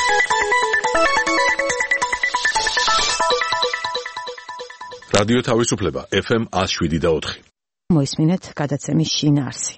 რადიო თავისუფლება FM 107.4. მოისმინეთ გადაცემის შინაარსი.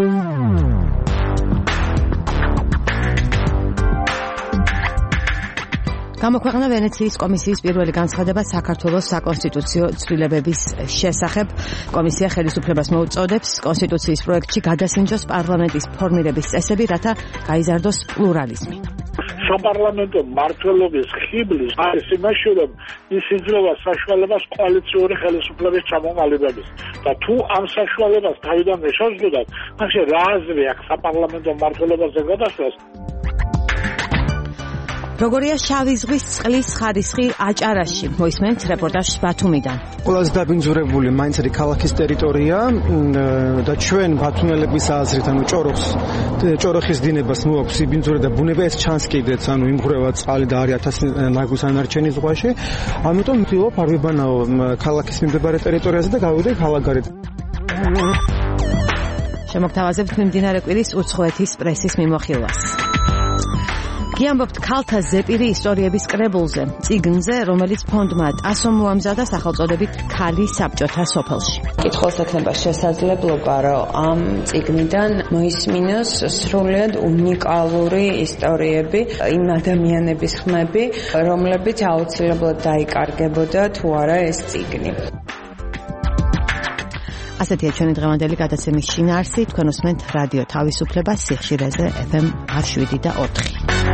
გამოქვეყნა ვენეციის კომისიის პირველი განცხადება საქართველოს საკონსტიტუციო ცვლილებების შესახებ. კომისია ხელისუფლებას მოუწოდებს კონსტიტუციის პროექტში გადასინჯოს პარლამენტის ფორმირების წესები, რათა გაიზარდოს პლურალიზმი. საპარლამენტო მმართველობის ხიბლის არის იმაში, რომ ის იძლევა საშუალებას კოალიციური ხელისუფლების ჩამოყალიბების და თუ ამ საშუალებას თავიდან შეძლოთ, მაშინ რა აზრი აქვს საპარლამენტო მმართველობაზე გადასვლას? როგორია შავი ზღვის წყლის ხარისხი აჭარაში? მოისმენთ რეპორტაჟს ბათუმიდან. ყველაზე დაბინძურებული მაინც არის ქალაქის ტერიტორია და ჩვენ ბათუმელების აზრით, ანუ ჭოროხის დინებას მოაქვს იბინძურება და ბუნება ეს ჩანს კიდეც, ანუ იმღვრევა წყალი და არის 1000 ნაგვის ანარჩენის ზღვაში. ამიტომ ვთქვი, არ ვიბანაო ქალაქის მიმდებარე ტერიტორიაზე და გავიდე ქალაქგარეთ. შემოგთავაზებთ მიმდინარე კვირის უცხოეთის პრესის მიმოხილვას. გიამბობთ ქალთა ზეპირი ისტორიების კრებულზე, წიგნზე, რომელიც ფონდმა ტასო მოამზადა სახელწოდებით ქალი საბჭოთა სოფელში. კითხულს ექნება შესაძლებლობა, რომ ამ წიგნიდან მოისმინოს სრულიად უნიკალური ისტორიები, იმ ადამიანების ხმები, რომლებიც აუცილებლად დაიკარგებოდა თუ არა ეს წიგნი. ასეთია ჩვენი დღევანდელი გადაცემის შინაარსი. თქვენ უსმენთ რადიო თავისუფლება სიხშირეზე FM 107.4.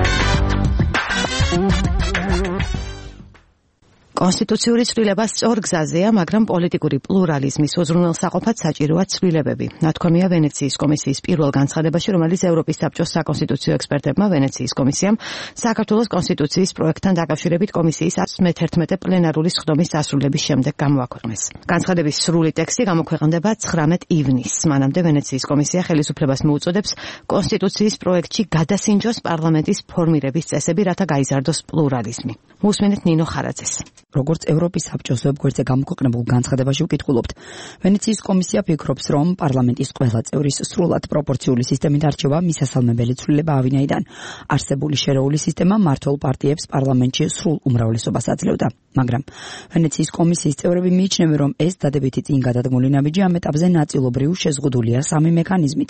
კონსტიტუციური ცვლილება სწორ გზაზეა, მაგრამ პოლიტიკური პლურალიზმის უზრუნველსაყოფად საჭიროა ცვლილებები. ნათქვამია ვენეციის კომისიის პირველ განცხადებაში, რომელიც ევროპის საბჭოს საკონსტიტუციო ექსპერტებმა ვენეციის კომისიამ საქართველოს კონსტიტუციის პროექტთან დაკავშირებით კომისიის 11 პლენარული სხდომის დასრულების შემდეგ გამოაქვეყნეს. განცხადების სრული ტექსტი გამოქვეყნდება 19 ივნისს. მანამდე ვენეციის კომისია ხელისუფლებას მოუწოდებს კონსტიტუციის პროექტში გადასინჯოს პარლამენტის ფორმირების წესები, რათა გაიზარდოს პლურალიზმი. მოусმენთ ნინო ხარაძეს. როგორც ევროპის საბჭოს ვებგვერდზე გამოქვეყნებულ განცხადებაში ვკითხულობთ, ვენეციის კომისია ფიქრობს, რომ პარლამენტის ყველა წევრის სრულად პროპორციული სისტემით არჩევა მისასალმებელი ცვლილება ავინაიდან არსებული შერეული სისტემა მმართველ პარტიებს პარლამენტში სრულ უმრავლესობას აძლევდა. მაგრამ ვენეციის კომისიის წევრები მიიჩნევენ, რომ ეს დადებითი წინ გადადგმული ნაბიჯი ამ ეტაპზე ნაწილობრივ შეზღუდულია სამი მექანიზმით: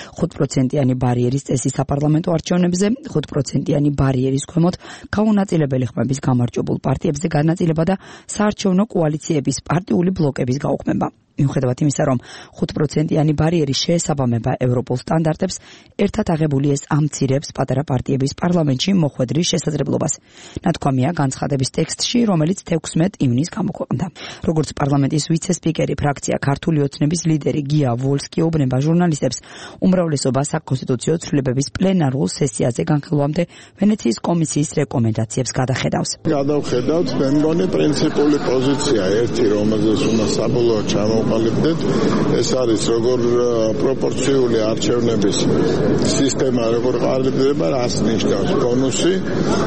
5%-იანი ბარიერის წესი საპარლამენტო არჩევნებზე, 5%-იანი ბარიერის ქვემოთ გაუნაწილებელი ხმების გამარჯვებულ პარტიებზე განაწილება და საარჩევნო კოალიციების პარტიული ბლოკების გაუქმება. მიუხედავად იმისა, რომ 5%-იანი ბარიერი შეესაბამება ევროპულ სტანდარტებს, ერთად აღებული ეს ამცირებს პატარა პარტიების პარლამენტში მოხვედრის შესაძლებლობას. ნათქვამია განცხადების ტექსტში, რომელიც 16 ივნისს გამოქვეყნდა. როგორც პარლამენტის ვიცე-სპიკერი, ფრაქცია ქართული ოცნების ლიდერი გია ვოლსკი უბნება ჟურნალისტებს, უმრავლესობა საკონსტიტუციო ცვლილებების პლენარულ სესიაზე განხილვამდე ვენეციის კომისიის რეკომენდაციებს გადახედავს. გადავხედავთ, მე მგონი პრინციპული პოზიცია ერთი, რომელზეც უნდა საბოლოოდ ჩამოვყალიბდეთ, ეს არის როგორ პროპორციული არჩევნების სისტემა როგორ ყალიბდება, რას ნიშნავს ბონუსი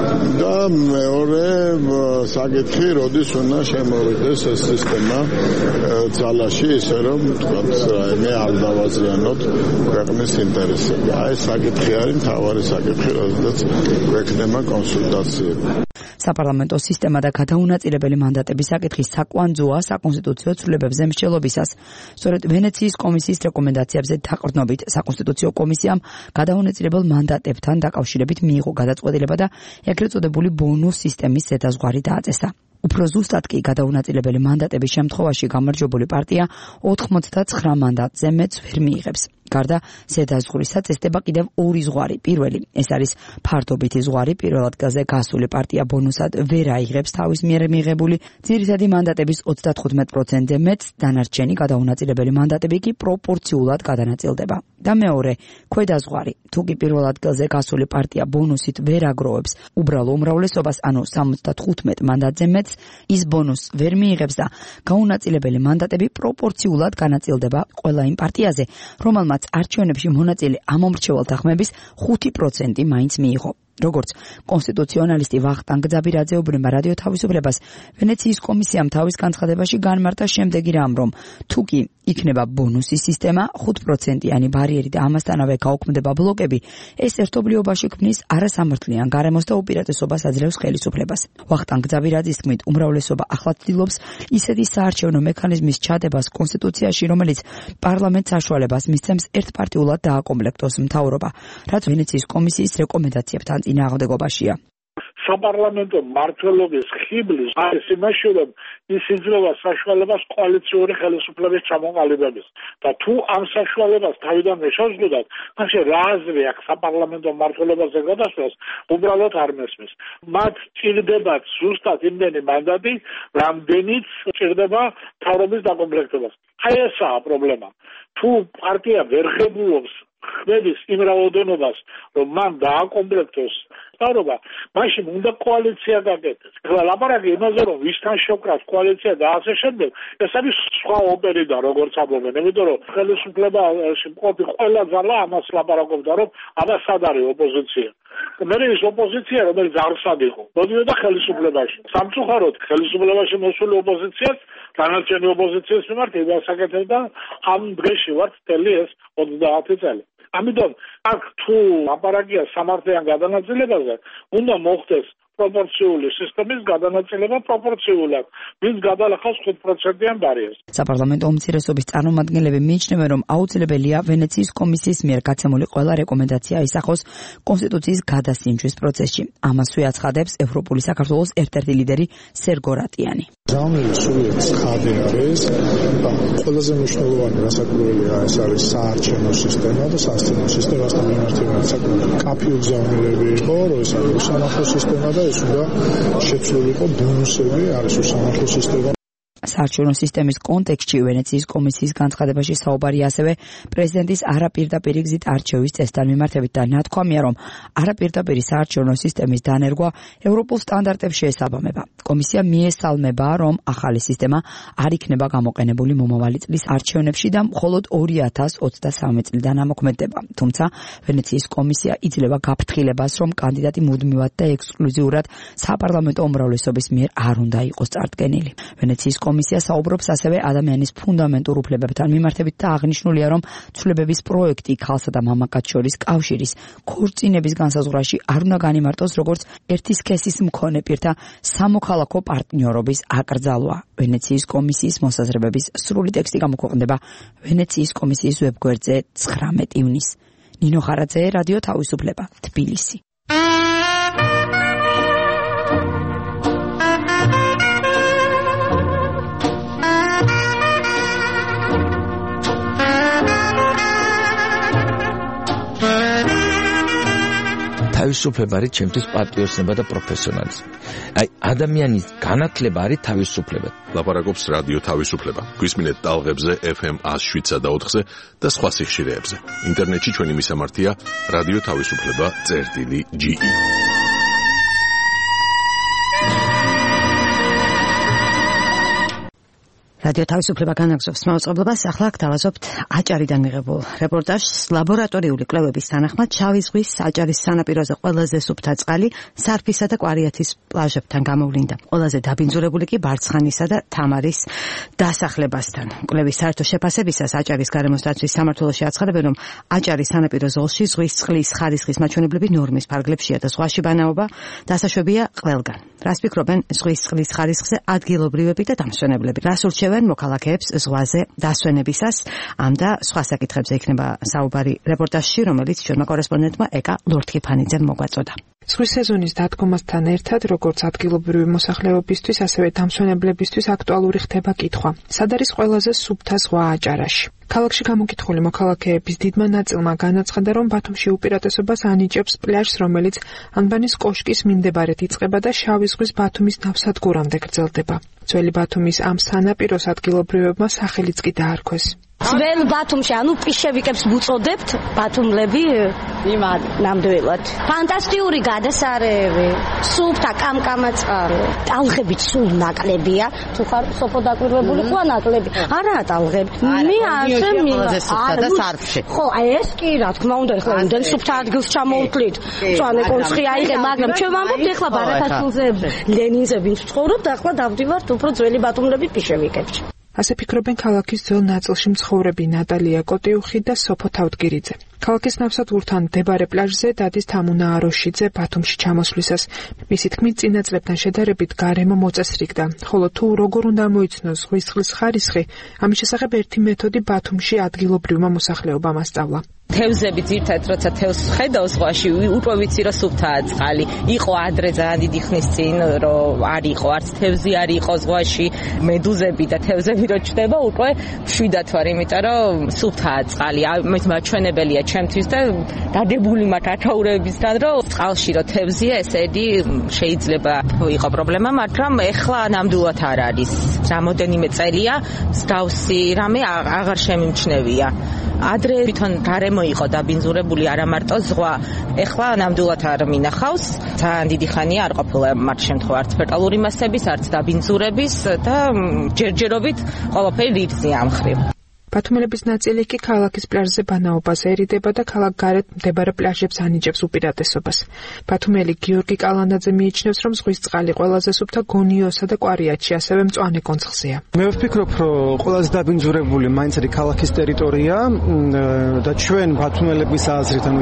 და მეორე საკითხი, როდის უნდა შემოვიდეს ეს სისტემა ძალაში, ისე რომ თქვათ, მე არ დავაზიანოთ ქვეყნის ინტერესები. აი ეს საკითხი არის მთავარი საკითხი, როდესაც გვექნება კონსულტაციები. საპარლამენტო სისტემა და გადაუნაწილებელი მანდატების საკითხი საკვანძოა საკონსტიტუციო ცვლილებებზე მსჯელობისას. სწორედ ვენეციის კომისიის რეკომენდაციებზე დაყრდნობით საკონსტიტუციო კომისიამ გადაუნაწილებელ მანდატებთან დაკავშირებით მიიღო გადაწყვეტილება და ეგრეთ წოდებული ბონუს სისტემის ზედაზღვარი დააწესა. უფრო ზუსტად კი გადაუნაწილებელი მანდატების შემთხვევაში გამარჯვებული პარტია 89 მანდატზე მეც ვერ მიიღებს. გარდა ზედაზღვრისა წესდება კიდევ ორი ზღვარი. პირველი, ეს არის ფარდობითი ზღვარი, პირველ ადგილზე გასული პარტია ბონუსად ვერ აიღებს თავის მიერ მიღებული ძირითადი მანდატების 35%-ზე მეც, დანარჩენი გადაუნაწილებელი მანდატები კი პროპორციულად გადანაწილდება. და მეორე, ქვედა ზღვარი, თუ კი პირველ ადგილზე გასული პარტია ბონუსით ვერ აგროვებს უბრალო უმრავლესობას, ანუ 75 მანდატზე მეც, ის ბონუსს ვერ მიიღებს და გაუნაწილებელი მანდატები პროპორციულად განაწილდება ყველა იმ პარტიაზე, რომელმაც არჩევნებში მონაწილე ამომრჩევალთა ხმების 5% მაინც მიიღო. როგორც კონსტიტუციონალისტი ვახტანგ ძაბირაძე უბრუნება რადიო თავისუფლებას, ვენეციის კომისიამ თავის განცხადებაში განმარტა შემდეგი რამ, რომ თუ კი იქნება ბონუსის სისტემა, 5%-იანი ბარიერი და ამასთანავე გაუქმდება ბლოკები, ეს ერთობლიობაში ქმნის არასამართლიან გარემოს და უპირატესობას აძლევს ხელისუფლებას. ვახტანგ ძაბირაძის თქმით, უმრავლესობა ახლა ცდილობს ისეთი საარჩევნო მექანიზმის ჩადებას კონსტიტუციაში, რომელიც პარლამენტს საშუალებას მისცემს ერთპარტიულად დააკომპლექტოს მთავრობა, რაც ვენეციის კომისიის რეკომენდაციებთან წინააღმდეგობაშია. საპარლამენტო მმართველობის ხიბლის არის იმაში, რომ ის იძლევა საშუალებას კოალიციური ხელისუფლების ჩამოყალიბების და თუ ამ საშუალებას თავიდან შეძლოთ, მაშინ რა აზრი აქვს საპარლამენტო მმართველობაზე გადასვლას, უბრალოდ არ მესმის. მათ ჭირდებათ ზუსტად იმდენი მანდატი, რამდენიც ჭირდება მთავრობის დაკომპლექტებას. აი ესაა პრობლემა. თუ პარტია ვერ ღებულობს ხმების იმ რაოდენობას, რომ მან დააკომპლექტოს მთავრობა, მაშინ უნდა კოალიცია გაკეთდეს. ლაპარაკი იმაზე, რომ ვისთან შევკრათ კოალიცია და ასე შემდეგ, ეს არის სხვა ოპერიდან, როგორც ამბობენ, იმიტომ რომ ხელისუფლებაში მყოფი ყველა ძალა ამას ლაპარაკობდა, რომ აბა სად არის ოპოზიცია. მე ის ოპოზიცია, რომელიც არ სად იყო, მოდიოდა ხელისუფლებაში. სამწუხაროდ ხელისუფლებაში მოსული ოპოზიციას განარჩენი ოპოზიციის მიმართ იბასაკეთებდა ამ დღეში ვართ მთელი ეს 30 წელი. ამიტომ აქ თუ ლაპარაკია სამართლიან გადანაწილებაზე, უნდა მოხდეს პროპორციული სისტემის გადანაწილება პროპორციულად, ვის გადალახავს 5%-იან ბარიერს. საპარლამენტო უმცირესობის წარმომადგენლები მიიჩნევენ, რომ აუცილებელია ვენეციის კომისიის მიერ გაცემული ყველა რეკომენდაცია ისახოს კონსტიტუციის გადასინჯვის პროცესში. ამასვე აცხადებს ევროპული საქართველოს ერთ-ერთი ლიდერი სერგო რატიანი. ზამელი სულიერ ცხადი არის და ყველაზე მნიშვნელოვანი გასაკუთრებია ეს არის საარჩევნო სისტემა და სასტუმრო სისტემასთან მიმართება საკუთარი კაფე უგზავნილები იყო, რომ ეს არის უსამართლო სისტემა და ეს უნდა შეცვლილიყო ბონუსები, არის უსამართლო სისტემა. საარჩევნო სისტემის კონტექსტში ვენეციის კომისიის განცხადებაში საუბარია ასევე პრეზიდენტის არაპირდაპირი გზით არჩევის წესთან მიმართებით და ნათქვამია, რომ არაპირდაპირი საარჩევნო სისტემის დანერგვა ევროპულ სტანდარტებს შეესაბამება. კომისია მიესალმება, რომ ახალი სისტემა არ იქნება გამოყენებული მომავალი წლის არჩევნებში და მხოლოდ 2023 წლიდან ამოქმედდება. თუმცა ვენეციის კომისია იძლევა გაფრთხილებას, რომ კანდიდატი მუდმივად და ექსკლუზიურად საპარლამენტო უმრავლესობის მიერ არ უნდა იყოს წარდგენილი. ვენეციის კომისია საუბრობს ასევე ადამიანის ფუნდამენტურ უფლებებთან მიმართებით და აღნიშნულია, რომ ცვლილებების პროექტი ქალსა და მამაკაც შორის კავშირის ქორწინების განსაზღვრაში არ უნდა განიმარტოს როგორც ერთი სქესის მქონე პირთა სამოქალაქო პარტნიორობის აკრძალვა. ვენეციის კომისიის მოსაზრებების სრული ტექსტი გამოქვეყნდება ვენეციის კომისიის ვებგვერდზე 19 ივნისს. ნინო ხარაძე, რადიო თავისუფლება, თბილისი. თავისუფლება არის ჩემთვის პატრიოტიზმი და პროფესიონალიზმი. აი, ადამიანის განათლება არის თავისუფლება. ლაპარაკობს რადიო თავისუფლება. გვისმინეთ ტალღებზე FM 107.4-ზე და სხვა სიხშირეებზე. ინტერნეტში ჩვენი მისამართია რადიო თავისუფლება.ge. რადიო თავისუფლება განაგზობს მაუწყებლობას. ახლა აქ დავაზობთ აჭარიდან მიღებულ რეპორტაჟს. ლაბორატორიული კვლევების თანახმად შავი ზღვის აჭარის სანაპიროზე ყველაზე სუფთა წყალი სარფისა და კვარიათის პლაჟებთან გამოვლინდა. ყველაზე დაბინძურებული კი ბარცხანისა და თამარის დასახლებასთან. კვლევის საერთო შეფასებისას აჭარის გარემოს დაცვის სამმართველოში აცხადებენ, რომ აჭარის სანაპირო ზოლში ზღვის წყლის ხარისხის მაჩვენებლები ნორმის ფარგლებშია და ზღვაში ბანაობა დასაშვებია ყველგან. რას ფიქრობენ ზღვის წყლის ხარისხზე ადგილობრივები და დამსვენებლები? რას ურჩევენ მოქალაქეებს ზღვაზე დასვენებისას? ამ და სხვა საკითხებზე იქნება საუბარი რეპორტაჟში, რომელიც ჩვენმა კორესპონდენტმა ეკა ლორთქიფანიძემ მოგვაწოდა. ზღვის სეზონის დადგომასთან ერთად, როგორც ადგილობრივი მოსახლეობისთვის, ასევე დამსვენებლებისთვის აქტუალური ხდება კითხვა: სად არის ყველაზე სუფთა ზღვა აჭარაში? ქალაქში გამოკითხული მოქალაქეების დიდმა ნაწილმა განაცხადა, რომ ბათუმში უპირატესობას ანიჭებს პლაჟს, რომელიც ანბანის კოშკის მიმდებარედ იწყება და შავი ზღვის ბათუმის ნავსადგურამდე გრძელდება. ძველი ბათუმის ამ სანაპიროს ადგილობრივებმა სახელიც კი დაარქვეს. ძველ ბათუმში, ანუ პიშევიკებს ვუწოდებთ, ბათუმლები ნამდვილად. ფანტასტიკური გადასარევი, სუფთა კამკამა წყალი. ტალღები სულ ნაკლებია. თუ ხარ სოფო დაკვირვებული, ყვა ნაკლები. არაა ტალღები. მე ასე და სარფში. ხო, ეს კი რა თქმა უნდა, ეხლა იმდენ სუფთა ადგილს ჩამოვთვლით. მწვანე კონცხი აიღე, მაგრამ ჩვენ ვამბობთ ეხლა ბარათაშვილზე, ლენინზე ვინც ცხოვრობდა, ახლა დავდივართ უფრო ძველი ბათუმლები პიშევიკებში. ასე ფიქრობენ ქალაქის ძველ ნაწილში მცხოვრები ნატალია კოტიუხი და სოფო თავდგირიძე. ქალაქის ნავსადგურთან მდებარე პლაჟზე დადის თამუნა აროშიძე ბათუმში ჩამოსვლისას. მისი თქმით, წინა წლებთან შედარებით გარემო მოწესრიგდა, ხოლო თუ როგორ უნდა მოიცნოს ზღვის წყლის ხარისხი, ამის შესახებ ერთი მეთოდი ბათუმში ადგილობრივმა მოსახლეობამ ასწავლა. თევზები ძირთად როცა თევზს ხედავ ზღვაში უკვე ვიცი რომ სუფთაა წყალი. იყო ადრე ძალიან დიდი ხნის წინ რომ არ იყო არც თევზი არ იყო ზღვაში, მედუზები და თევზები რო ჩდება უკვე შვიდათ ვარ, იმიტომ რომ სუფთაა წყალი. ამით მაჩვენებელია ჩემთვის და დადებული მაქვს ათაურებისგან რომ წყალში რო თევზია ესედი შეიძლება იყო პრობლემა, მაგრამ ეხლა ნამდვილად არ არის. რამოდენიმე წელია მსგავსი რამე აღარ შემიმჩნევია. ადრე თვითონ გარემო იყო დაბინძურებული არა მარტო ზღვა. ეხლა ნამდვილად არ მინახავს. ძალიან დიდი ხანია არ ყოფილა მათ შემთხვევაში არც ფეტალური მასების, არც დაბინძურების და ჯერჯერობით ყველაფერი რიგზია ამ ხრივ. ბათუმელების ნაწილი კი ქალაქის პლაჟზე ბანაობას ერიდება და ქალაქ გარეთ მდებარე პლაჟებს ანიჭებს უპირატესობას. ბათუმელი გიორგი კალანდაძე მიიჩნევს, რომ ზღვის წყალი ყველაზე სუფთა გონიოსა და კვარიატში, ასევე მწვანე კონცხზეა. მე ვფიქრობ, რომ ყველაზე დაბინძურებული მაინც არის ქალაქის ტერიტორია და ჩვენ ბათუმელების აზრით, ანუ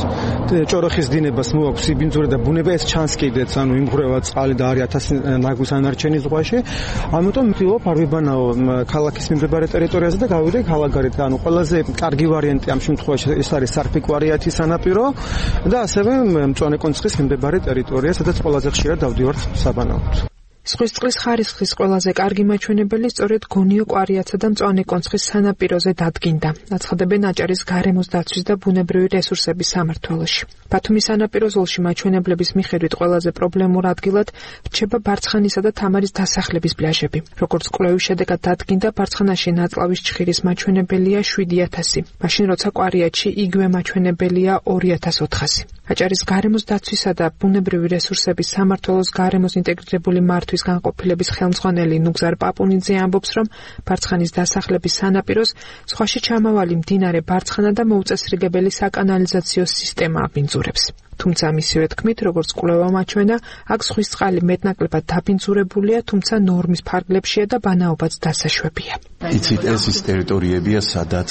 ჭოროხის დინებას მოაქვს იბინძურე და ბუნება ეს ჩანს კიდეც, ანუ იმღვრევა წყალი და არის 1000 ნაგვის ანარჩენი ზღვაში. ამიტომ ვფიქრობ, არ ვიბანაო ქალაქის მიმდებარე ტერიტორიაზე და გავიდე ქალაქგარეთ, ანუ ყველაზე კარგი ვარიანტი ამ შემთხვევაში ეს არის სარფი კვარიათის სანაპირო და ასევე მწვანე კონცხის მიმდებარე ტერიტორია, სადაც ყველაზე ხშირად დავდივართ საბანაოდ. ზღვის წყლის ხარისხის ყველაზე კარგი მაჩვენებელი სწორედ გონიო კვარიათსა და მწვანე კონცხის სანაპიროზე დადგინდა. აცხადებენ აჭარის გარემოს დაცვის და ბუნებრივი რესურსების სამმართველოში. ბათუმის სანაპირო ზოლში მაჩვენებლების მიხედვით ყველაზე პრობლემურ ადგილად რჩება ბარცხანისა და თამარის დასახლების პლაჟები. როგორც კვლევის შედეგად დადგინდა, ბარცხანაში ნაწლავის ჩხირის მაჩვენებელია 7000, მაშინ როცა კვარიათში იგივე მაჩვენებელია 2400. აჭარის გარემოს დაცვისა და ბუნებრივი რესურსების სამმართველოს გარემოს ინტეგრირებული მართვის განყოფილების ხელმძღვანელი ნუგზარ პაპუნიძე ამბობს, რომ ბარცხანის დასახლების სანაპიროს ზღვაში ჩამავალი მდინარე ბარცხანა და მოუწესრიგებელი საკანალიზაციო სისტემა აბინძურებს. თუმცა მისივე თქმით, როგორც კვლევამ აჩვენა, აქ ზღვის წყალი მეტნაკლებად დაბინძურებულია, თუმცა ნორმის ფარგლებშია და ბანაობაც დასაშვებია. იცით, ეს ის ტერიტორიებია, სადაც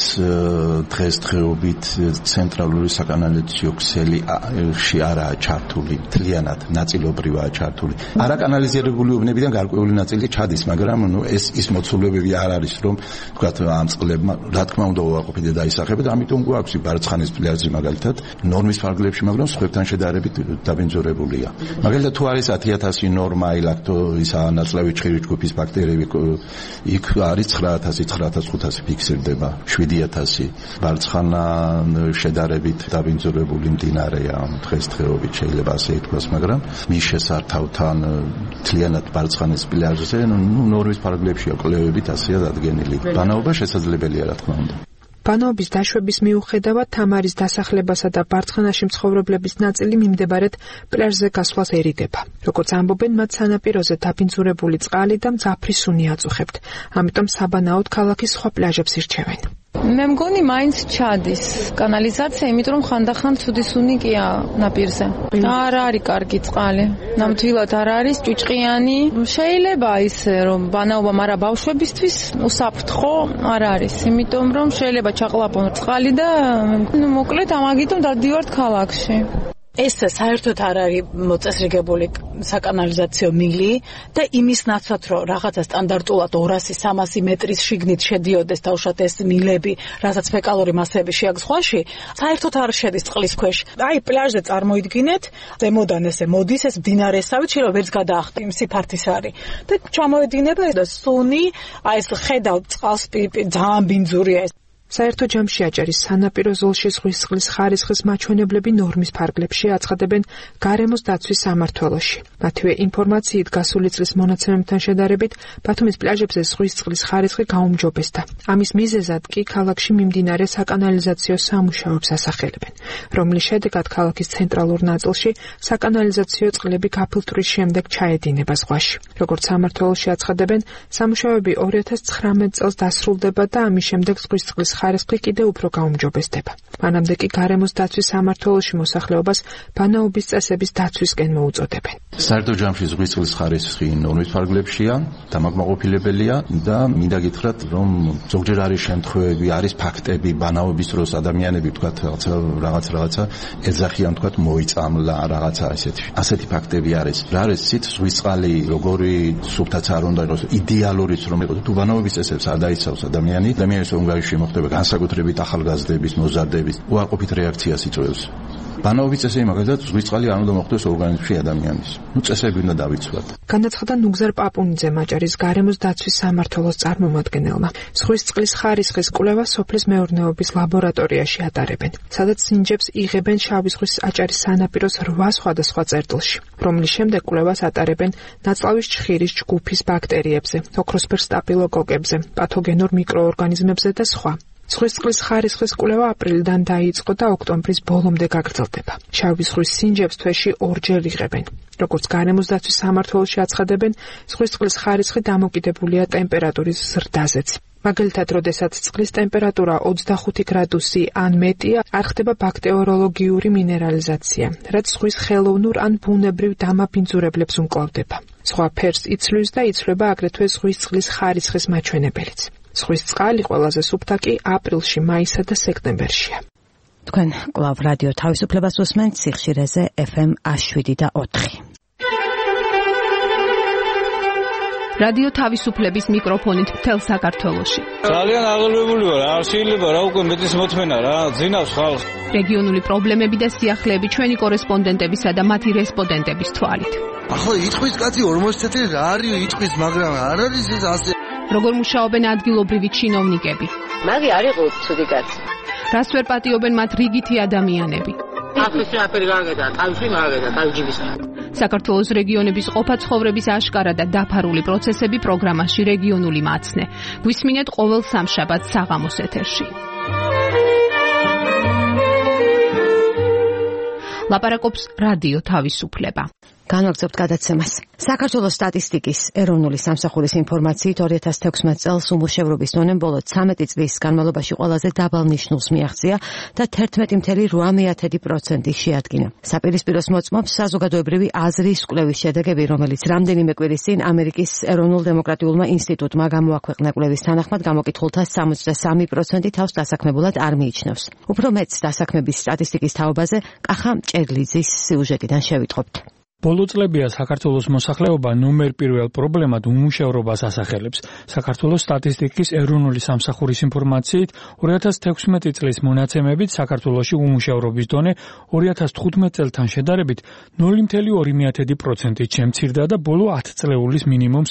დღესდღეობით ცენტრალური საკანალიზაციო ქსელი არაა ჩართული, მთლიანად ნაწილობრივაა ჩართული. არაკანალიზირებული უბნებიდან გარკვეული ნაწილი ჩადის, მაგრამ ეს ის მოცულობები არ არის, რომ თქვათ ამ წყლებმა რა თქმა უნდა უარყოფით და ისახებთ, ამიტომ გვაქვს ბარცხანის პლაჟი მაგალითად ნორმის ფარგლებში, მაგრამ სხვებთან შედარებით დაბინძურებულია. მაგალითად თუ არის 10000 ნორმა ილაქტო ისა ნაწლავი ჩხირი ჯგუფის ბაქტერიები, იქ არის 9500 ფიქსირდება, 7000. ბარცხანა შედარებით დაბინძურებული მდინარეა დღესდღეობით, შეიძლება ასე ითქვას, მაგრამ მის შესართავთან მთლიანად ბარცხანის პლაჟზე ნორმის ფარგლებშია კვლევებით ასეა დადგენილი. ბანაობა შესაძლებელია, რა თქმა უნდა. ბანაობის დაშვების მიუხედავად თამარის დასახლებასა და ბარცხანაში მცხოვრებლების ნაწილი მიმდებარედ პლაჟზე გასვლას ერიდება. როგორც ამბობენ, მათ სანაპიროზე დაბინძურებული წყალი და მძაფრი სუნი აწუხებთ. ამიტომ საბანაოდ ქალაქის სხვა პლაჟებს ირჩევენ. მე მგონი მაინც ჩადის კანალიზაცია, იმიტომ რომ ხანდახან ცუდი სუნი კია ნაპირზე. არ არის კარგი წყალი. ნამდვილად არ არის ჭუჭყიანი. შეიძლება ისე რომ ბანაობა, მაგრამ ბავშვებისთვის უსაფრთხო არ არის, იმიტომ რომ შეიძლება ჩაყლაპონ წყალი და მოკლედ ამაგიტომ დადივართ ქალაქში. ეს საერთოდ არ არის მოწესრიგებული საკანალიზაციო მილი და იმის ნაცვლად რომ რაღაცა სტანდარტულად 200-300 მეტრის შიგნით შედიოდეს თავშად ეს მილები, რასაც ფეკალური მასები შეაქვს ზღვაში, საერთოდ არ შედის წყლის ქვეშ. აი პლაჟზე წარმოიდგინეთ, ზემოდან ესე მოდის ეს მდინარესავით, შეიძლება ვერც გადაახტი, სიფართის არის. და ჩამოედინება და სუნი, აი ეს ხედავ წყალს ძალიან ბინძურია ეს. საერთო ჯამში აჭარის სანაპირო ზოლში ზღვის წყლის ხარისხის მაჩვენებლები ნორმის ფარგლებში აცხადებენ გარემოს დაცვის სამმართველოში. მათივე ინფორმაციით გასული წლის მონაცემებთან შედარებით ბათუმის პლაჟებზე ზღვის წყლის ხარისხი გაუმჯობესდა. ამის მიზეზად კი ქალაქში მიმდინარე საკანალიზაციო სამუშაოებს ასახელებენ, რომლის შედეგად ქალაქის ცენტრალურ ნაწილში საკანალიზაციო წყლები გაფილტვრის შემდეგ ჩაედინება ზღვაში. როგორც სამმართველოში აცხადებენ, სამუშაოები 2019 წელს დასრულდება და ამის შემდეგ ზღვის წყლის ხარისხი კიდევ უფრო გაუმჯობესდება. მანამდე კი გარემოს დაცვის სამმართველოში მოსახლეობას ბანაობის წესების დაცვისკენ მოუწოდებენ. საერთო ჯამში ზღვის წყლის ხარისხი ნორმის ფარგლებშია, დამაკმაყოფილებელია და მინდა გითხრათ, რომ ზოგჯერ არის შემთხვევები, არის ფაქტები, ბანაობის დროს ადამიანები თქვათ რაღაცა ეძახიან, თქვათ მოიწამლა რაღაცა ასეთი ფაქტები არის. რა არის ცით ზღვის წყალი როგორი სუფთაც არ უნდა იყოს, იდეალურიც რომ იყოს, თუ ბანაობის წესებს არ დაიცავს ადამიანის უნგარიაში მოხდება განსაკუთრებით ახალგაზრდების, მოზარდების უარყოფით რეაქციას იწვევს. ბანაობის წესები მაგალითად ზღვის წყალი არ უნდა მოხდეს ორგანიზმში ადამიანის. წესები უნდა დავიცვათ. განაცხადა ნუგზარ პაპუნიძე აჭარის გარემოს დაცვის სამმართველოს წარმომადგენელმა. ზღვის წყლის ხარისხის კვლევა სოფლის მეურნეობის ლაბორატორიაში ატარებენ, სადაც სინჯებს იღებენ შავი ზღვის აჭარის სანაპიროს 8 სხვადასხვა წერტილში, რომლის შემდეგ კვლევას ატარებენ ნაწლავის ჩხირის ჯგუფის ბაქტერიებზე, ოქროსფერ სტაფილოკოკებზე, პათოგენურ მიკროორგანიზმებზე და სხვა. ზღვის წყლის ხარისხის კვლევა აპრილიდან დაიწყო და ოქტომბრის ბოლომდე გაგრძელდება. შავი ზღვის სინჯებს თვეში 2 ჯერ იღებენ. როგორც გარემოს დაცვის სამმართველოში აცხადებენ, ზღვის წყლის ხარისხი დამოკიდებულია ტემპერატურის ზრდაზეც. მაგალითად, როდესაც წყლის ტემპერატურა 25 გრადუსი ან მეტია, არ ხდება ბაქტერიოლოგიური მინერალიზაცია, რაც ზღვის ხელოვნურ ან ბუნებრივ დამაბინძურებლებს უმკლავდება. სხვა ფერს იცვლის და იცვლება აგრეთვე ზღვის წყლის ხარისხის მაჩვენებელიც. ზღვის წყალი ყველაზე სუფთა კი აპრილში, მაისსა და სექტემბერშია. თქვენ კვლავ რადიო თავისუფლებას უსმენთ სიხშირეზე FM 107.4. რადიო თავისუფლების მიკროფონით მთელ საქართველოში. ძალიან აღელვებული ვარ, არ შეიძლება რა უკვე მეტის მოთმენა რა, ძინავს ხალხს. რეგიონული პრობლემები და სიახლეები ჩვენი კორესპონდენტებისა და მათი რესპონდენტების თვალით. ახლა იტყვის კაცი 40 წელი რა არის იტყვის, მაგრამ არ არის ეს ასე. როგორ მუშაობენ ადგილობრივი ჩინოვნიკები? მაგი არ იყო ცუდი კაცი. რას ვერ პატიობენ მათ რიგითი ადამიანები? ახლა აფერი გაგედა, თავში მაგედა, თავჯიბის. საქართველოს რეგიონების ყოფა-ცხოვრების აშკარა და დაფარული პროცესები პროგრამაში რეგიონული მაცნე. გვისმინეთ ყოველ სამშაბათს საღამოს ეთერში. ლაპარაკობს რადიო თავისუფლება. განვაგრძობთ გადაცემას. საქართველოს სტატისტიკის ეროვნული სამსახურის ინფორმაციით 2016 წელს უმუშევრობის დონე ბოლო 13 წლის განმავლობაში ყველაზე დაბალ ნიშნულს მიაღწია და 11.8% შეადგინა. საპირისპიროს მოწმობს საზოგადოებრივი აზრის კვლევის შედეგები, რომელიც რამდენიმე კვირის წინ ამერიკის ეროვნულ დემოკრატიულმა ინსტიტუტმა გამოაქვეყნა. კვლევის თანახმად გამოკითხულთა 63% თავს დასაქმებულად არ მიიჩნევს. უფრო მეტს დასაქმების სტატისტიკის თაობაზე კახა მჭერლიძის სიუჟეტიდან შევიტყობთ. ბოლო წლებია საქართველოს მოსახლეობა ნომერ პირველ პრობლემად უმუშევრობას ასახელებს. საქართველოს სტატისტიკის ეროვნული სამსახურის ინფორმაციით 2016 წლის მონაცემებით საქართველოში უმუშევრობის დონე 2015 წელთან შედარებით 0.2%-ით შემცირდა და ბოლო 10 წლეულის მინიმუმს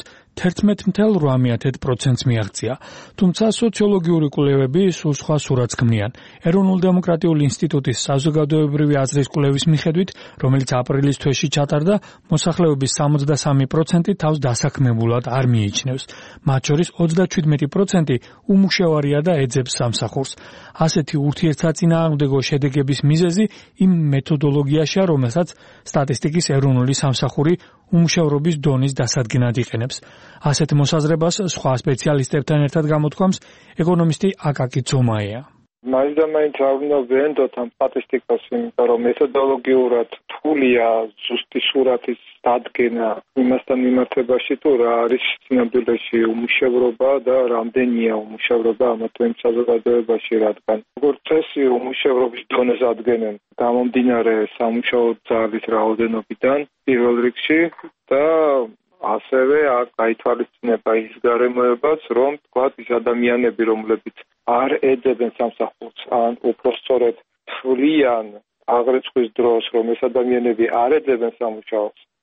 11.8%-ს მიაღწია. თუმცა სოციოლოგიური კვლევები სულ სხვა სურათს ქმნიან. ეროვნულ დემოკრატიულ ინსტიტუტის საზოგადოებრივი აზრის კვლევის მიხედვით, რომელიც აპრილის თვეში ჩატარდა, მოსახლეობის 63% თავს დასაქმებულად არ მიიჩნევს. მათ შორის 37% უმუშევარია და ეძებს სამსახურს. ასეთი ურთიერთსაწინააღმდეგო შედეგების მიზეზი იმ მეთოდოლოგიაშია, რომელსაც სტატისტიკის ეროვნული სამსახური უმუშევრობის დონის დასადგენად იყენებს. ასეთ მოსაზრებას სხვა სპეციალისტებთან ერთად გამოთქვამს ეკონომისტი აკაკი ძომაია. მაინც და მაინც არ უნდა ვენდოთ ამ სტატისტიკას, იმიტომ რომ მეთოდოლოგიურად რთულია ზუსტი სურათის დადგენა იმასთან მიმართებაში, თუ რა არის ცნობილებში უმუშევრობა და რამდენია უმუშევრობა ამა თუ იმ საზოგადოებაში, რადგან როგორც წესი უმუშევრობის დონეს ადგენენ გამომდინარე სამუშაო ძალის რაოდენობიდან პირველ რიგში და ასევე აქ გაითვალისწინება ის გარემოებაც, რომ თქვათ ის ადამიანები, რომლებიც არ ეძებენ სამსახურს, ან უფრო სწორედ თვლიან აღრიცხვის დროს, რომ ეს ადამიანები არ ეძებენ სამუშაოს,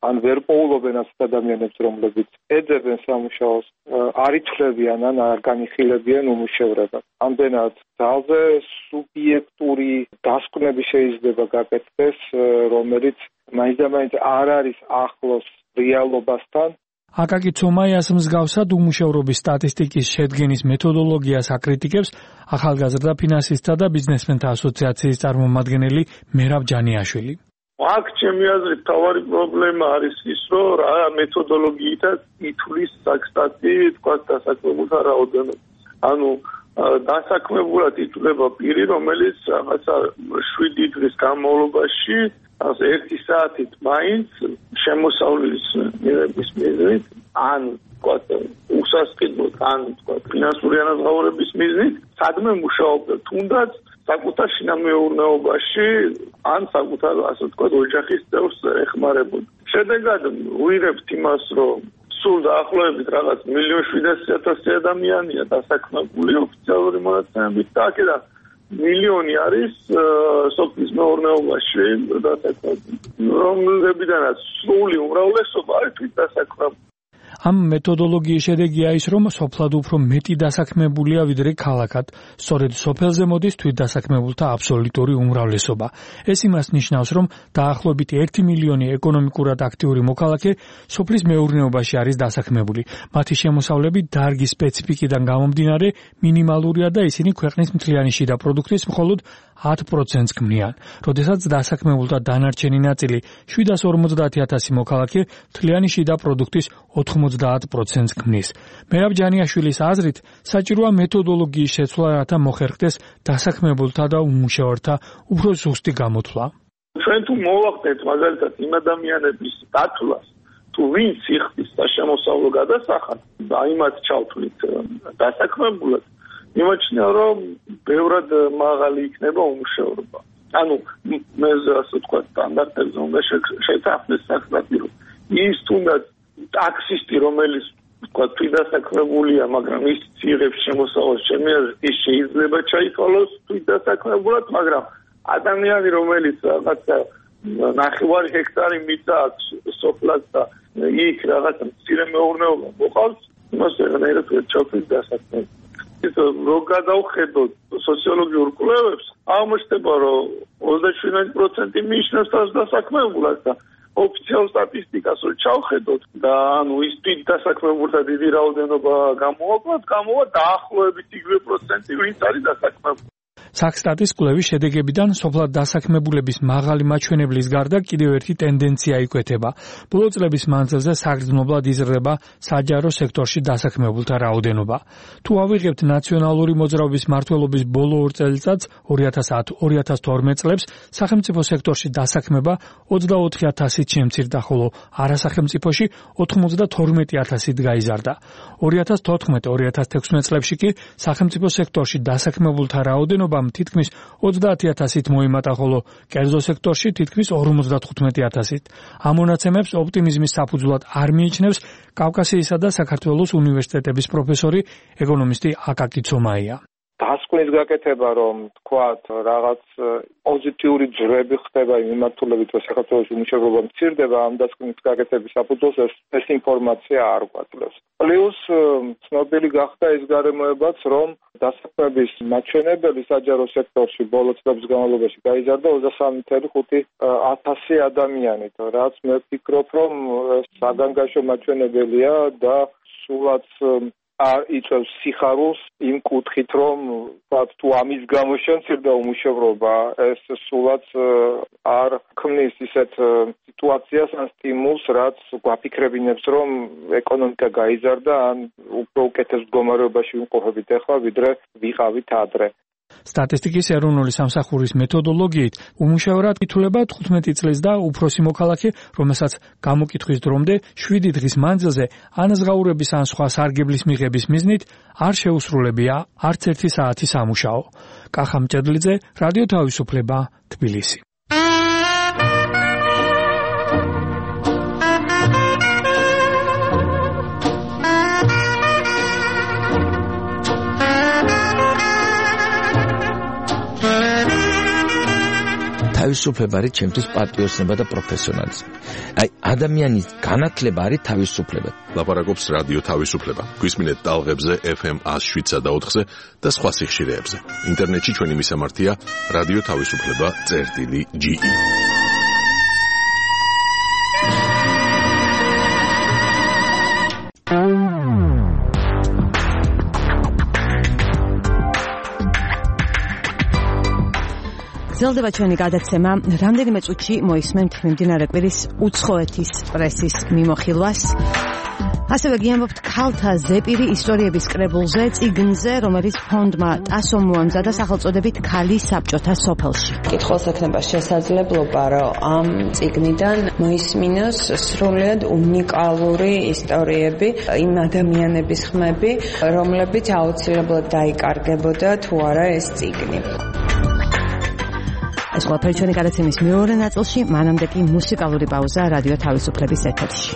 ან ვერ პოულობენ ასეთ ადამიანებს, რომლებიც ეძებენ სამუშაოს, არ ითვლებიან ან არ განიხილებიან უმუშევრებას. ამდენად ძალზე სუბიექტური დასკვნები შეიძლება გაკეთდეს, რომელიც მაინც არ არის ახლოს რეალობასთან. აკაკი ცომაიას მსგავსად უმუშევრობის სტატისტიკის შედგენის მეთოდოლოგიას აკრიტიკებს ახალგაზრდა ფინანსისტთა და ბიზნესმენთა ასოციაციის წარმომადგენელი მერაბ ჯანიაშვილი. აქ ჩემი აზრით თავარი პრობლემა არის ის, რომ რა მეთოდოლოგიითაც ითვლის საკსტატი თქვა დასაქმებულთა რაოდენობას. ანუ დასაქმებულად ითვლება პირი, რომელიც რაღაცა 7 დღის განმავლობაში 1 საათით მაინც შემოსავლის მიღების მიზნით, ან თქვა უსასყიდლოდ, ან თქვა ფინანსური ანაზღაურების მიზნით, სადმე მუშაობდა, თუნდაც საკუთარ შინამეურნეობაში, ან საკუთარ, ასე ვთქვათ, ოჯახის წევრს ეხმარებოდა. შედეგად ვიღებთ იმას, რომ სულ დაახლოებით რაღაც 1,700,000 ადამიანია დასაქმებული ოფიციალური მონაცემებით და აქედან მილიონი არის სოფლის მეურნეობაში დასაქმებული, რომლებიდანაც სრული უმრავლესობა არის თვითდასაქმებული. ამ მეთოდოლოგიის შედეგია ის, რომ სოფლად უფრო მეტი დასაქმებულია ვიდრე ქალაქად. სწორედ სოფელზე მოდის თვითდასაქმებულთა აბსოლუტური უმრავლესობა. ეს იმას ნიშნავს, რომ დაახლოებით 1 მილიონი ეკონომიკურად აქტიური მოქალაქე სოფლის მეურნეობაში არის დასაქმებული. მათი შემოსავლები დარგის სპეციფიკიდან გამომდინარე მინიმალურია და ისინი ქვეყნის მთლიანი შიდა პროდუქტის მხოლოდ 10%-ს ქმნიან. როდესაც დასაქმებულთა დანარჩენი ნაწილი 750,000 მოქალაქე მთლიანი შიდა პროდუქტის 90%-ს ქმნის. მერაბ ჯანიაშვილის აზრით, საჭიროა მეთოდოლოგიის შეცვლა, რათა მოხერხდეს დასაქმებულთა და უმუშევართა უფრო ზუსტი გამოთვლა. ჩვენ თუ მოვახდეთ მაგალითად იმ ადამიანების დათვლას, თუ ვინც იხდის სამოსავლო გადასახად, აიმაც ჩავთვლით დასაქმებულად, იმაჩნია, რომ ბევრად მაღალი იქნება უმუშევრობა. ანუ მე ასე ვთქვათ, სტანდარტებზე უნდა შეთანხმდეს საკსტატი, რომ ის თუნდაც ტაქსისტი, რომელიც თქვა თვითდასაქმებულია, მაგრამ ის იღებს შემოსავალს, ჩემი აზრით, ის შეიძლება ჩაითვალოს თვითდასაქმებულად, მაგრამ ადამიანი, რომელიც რაღაცა 9 ჰექტარი მიწა აქვს სოფლად და იქ რაღაცა მცირე მეურნეობა მოყავს, იმას ვეღარად ჩავთვლით დასაქმებულად. რო გადავხედოთ სოციოლოგიურ კვლევებს, აღმოჩნდება, რომ 27% მიიჩნევს დასაქმებულად და ოფიციალურ სტატისტიკას რო ჩავხედოთ და ანუ ის დასაქმებულთა დიდი რაოდენობა გამოვა დაახლოებით იგივე პროცენტი, ვინც არის დასაქმებული. საქსტატის კვლევის შედეგებიდან სოფლად დასაქმებულების მაღალი მაჩვენებლის გარდა კიდევ ერთი ტენდენცია იკვეთება. ბოლო წლების მანძილზე საგრძნობლად იზრდება საჯარო სექტორში დასაქმებულთა რაოდენობა. თუ ავიღებთ ნაციონალური მოძრაობის მმართველობის ბოლო 2 წელიწადს 2010-2012 წლებს, სახელმწიფო სექტორში დასაქმება 24,000-ით შემცირდა, ხოლო არასახელმწიფოში 92,000-ით გაიზარდა. 2014-2016 წლებში კი სახელმწიფო სექტორში დასაქმებულთა რაოდენობა თითქმის 30,000-ით მოიმატა, ხოლო კერძო სექტორში თითქმის 55,000-ით. ამ მონაცემებს ოპტიმიზმის საფუძვლად არ მიიჩნევს კავკასიისა და საქართველოს უნივერსიტეტების პროფესორი, ეკონომისტი აკაკი ცომაია. დასკვნის გაკეთება, რომ თქვათ რაღაც პოზიტიური ძრები ხდება იმ მიმართულებით, რომ საქართველოს უმუშევრობა მცირდება, ამ დასკვნის გაკეთების საფუძველს ეს ინფორმაცია არ გვაძლევს. პლუს ცნობილი გახდა ის გარემოებაც, რომ დასაქმების მაჩვენებელი საჯარო სექტორში ბოლო წლების განმავლობაში გაიზარდა 23,500 ადამიანით, რაც მე ვფიქრობ, რომ საგანგაშო მაჩვენებელია და სულაც არ იწევს სიხარულს იმ კუთხით, რომ თუ ამის გამო შემცირდა უმუშევრობა, ეს სულაც არ ქმნის ისეთ სიტუაციას ან სტიმულს, რაც გვაფიქრებინებს, რომ ეკონომიკა გაიზარდა ან უფრო უკეთეს მდგომარეობაში ვიმყოფებით ახლა, ვიდრე ვიყავით ადრე. სტატისტიკის ეროვნული სამსახურის მეთოდოლოგიით უმუშევრად ითვლება 15 წლის და უფროსი მოქალაქე, რომელსაც გამოკითხვის დრომდე 7 დღის მანძილზე ანაზღაურების ან სხვა სარგებლის მიღების მიზნით არ შეუსრულებია არც 1 საათი სამუშაო. კახა მჭედლიძე, რადიო თავისუფლება, თბილისი. თავისუფლება არის ჩემთვის პატიოსნება და პროფესიონალიზმი. აი, ადამიანის განათლება არის თავისუფლება. ლაპარაკობს რადიო თავისუფლება. გვისმინეთ ტალღებზე FM 107.4-ზე და სხვა სიხშირეებზე. ინტერნეტში ჩვენი მისამართია რადიო თავისუფლება.ge. გრძელდება ჩვენი გადაცემა. რამდენიმე წუთში მოისმენთ მიმდინარე კვირის უცხოეთის პრესის მიმოხილვას. ასევე გიამბობთ ქალთა ზეპირი ისტორიების კრებულზე, წიგნზე, რომელიც ფონდმა ტასო მოამზადა სახელწოდებით ქალი საბჭოთა სოფელში. კითხავს ექნება შესაძლებლობა, რომ ამ წიგნიდან მოისმინოს სრულიად უნიკალური ისტორიები, იმ ადამიანების ხმები, რომლებიც აუცილებლად დაიკარგებოდა თუ არა ეს წიგნი. ეს ყველაფერი ჩვენი გადაცემის მეორე ნაწილში, მანამდე კი მუსიკალური პაუზა რადიო თავისუფლების ეთერში.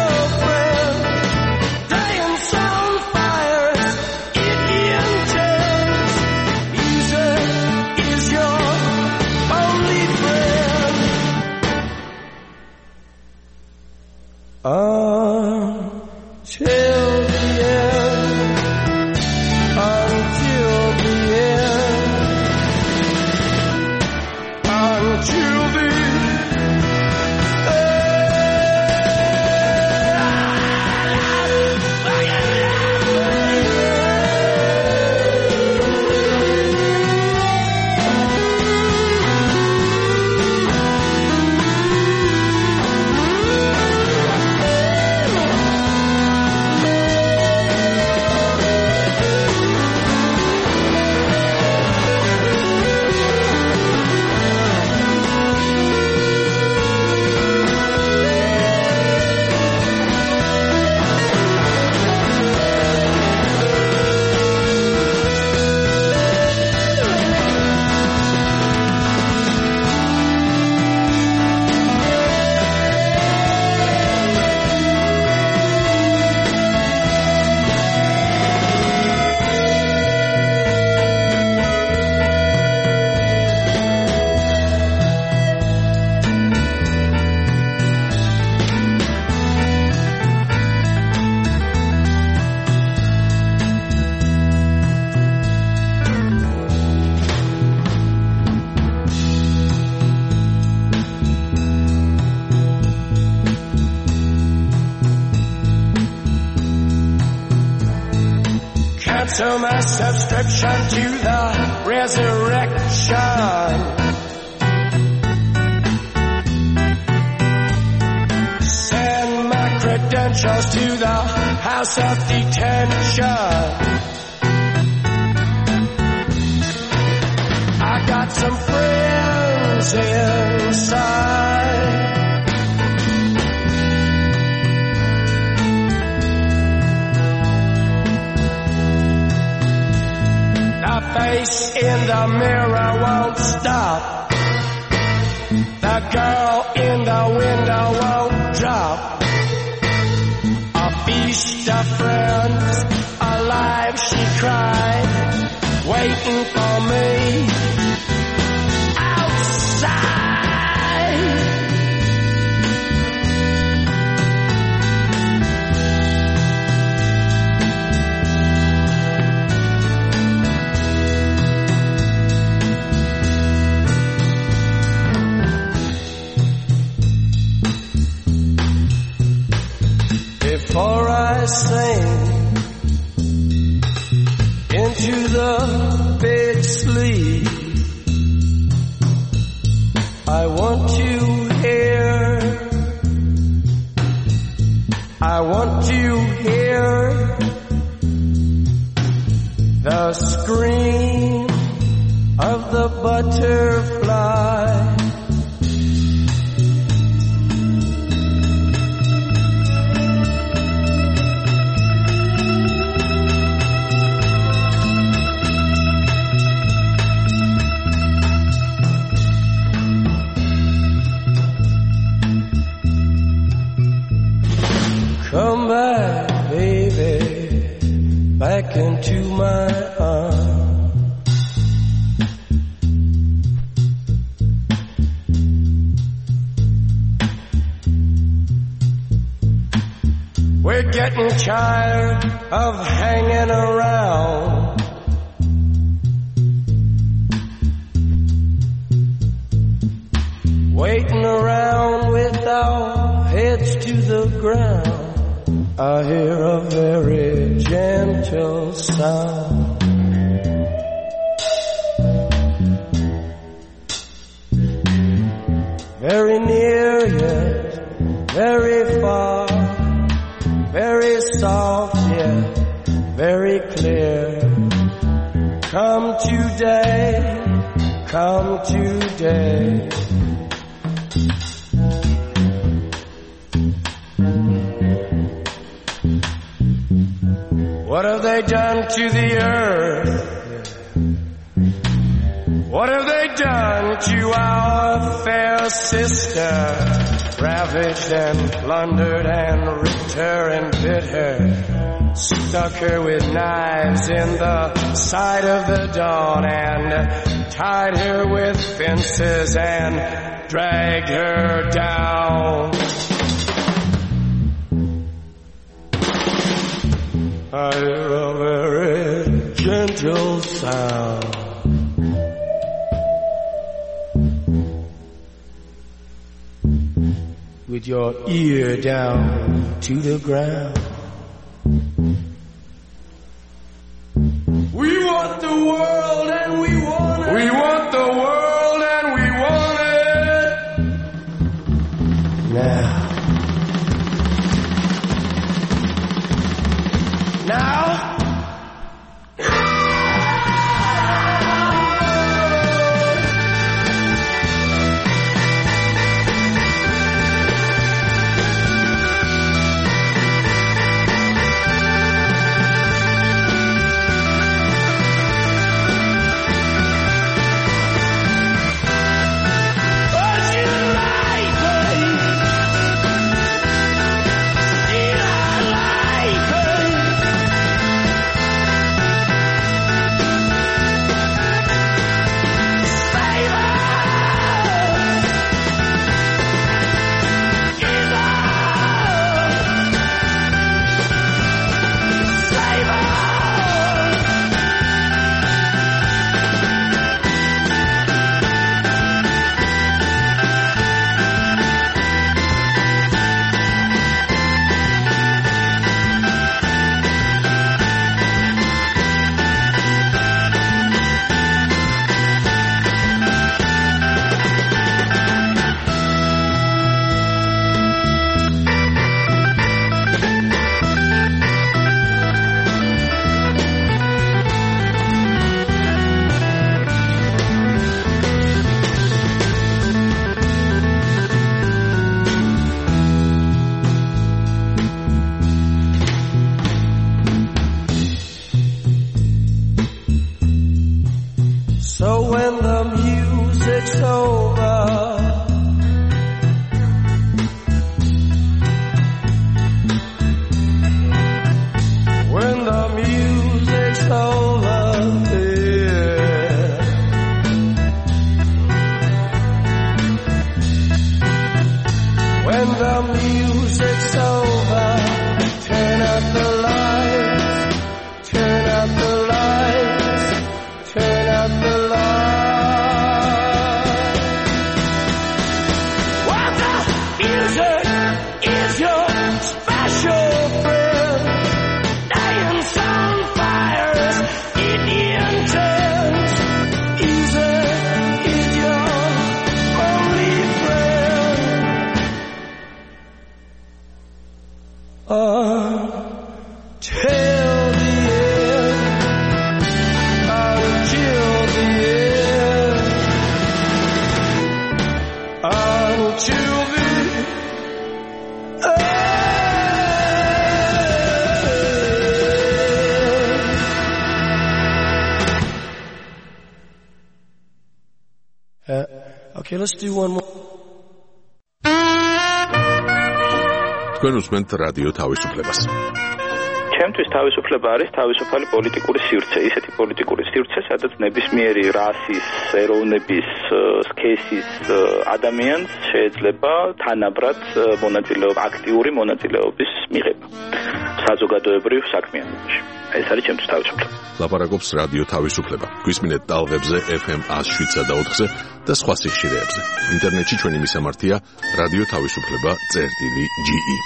Special friend, day and sunfires, Indian tale. Cancel my subscription to the resurrection. Send my credentials to the house of detention. I got some friends inside. The face in the mirror won't stop. The girl in the window won't drop. A feast of friends, alive she cried, waiting for me outside. Before I sink into the big sleep, I want to hear the scream of the butterfly. Come back, baby, back into my arms. We're getting tired of hanging around. Waiting around with our heads to the ground. I hear a very gentle sound. Very near yet very far, very soft yet very clear. Come today, come today. What have they done to the earth? What have they done to our fair sister? Ravaged and plundered and ripped her and bit her, stuck her with knives in the side of the dawn, and tied her with fences and dragged her down. I hear a very gentle sound. With your ear down to the ground. We want the world and we want it. We want the world and we want it. Now. Okay, let's do one more. თქვენ უსმენთ რადიო თავისუფლებას. ჩემთვის თავისუფლება არის თავისუფალი პოლიტიკური სივრცე, ისეთი პოლიტიკური სივრცე, სადაც ნებისმიერი რასის, ეროვნების, სქესის ადამიანს შეიძლება თანაბრად აქტიური მონაწილეობის მიღება საზოგადოებრივ საქმიანობაში. ეს არის ჩემთვის თავისუფლება. ლაპარაკობს რადიო თავისუფლება. გვისმინეთ ტალღებზე FM 107.4-ზე და სხვა სიხშირეებზე. ინტერნეტში ჩვენი მისამართია რადიო თავისუფლება.ge.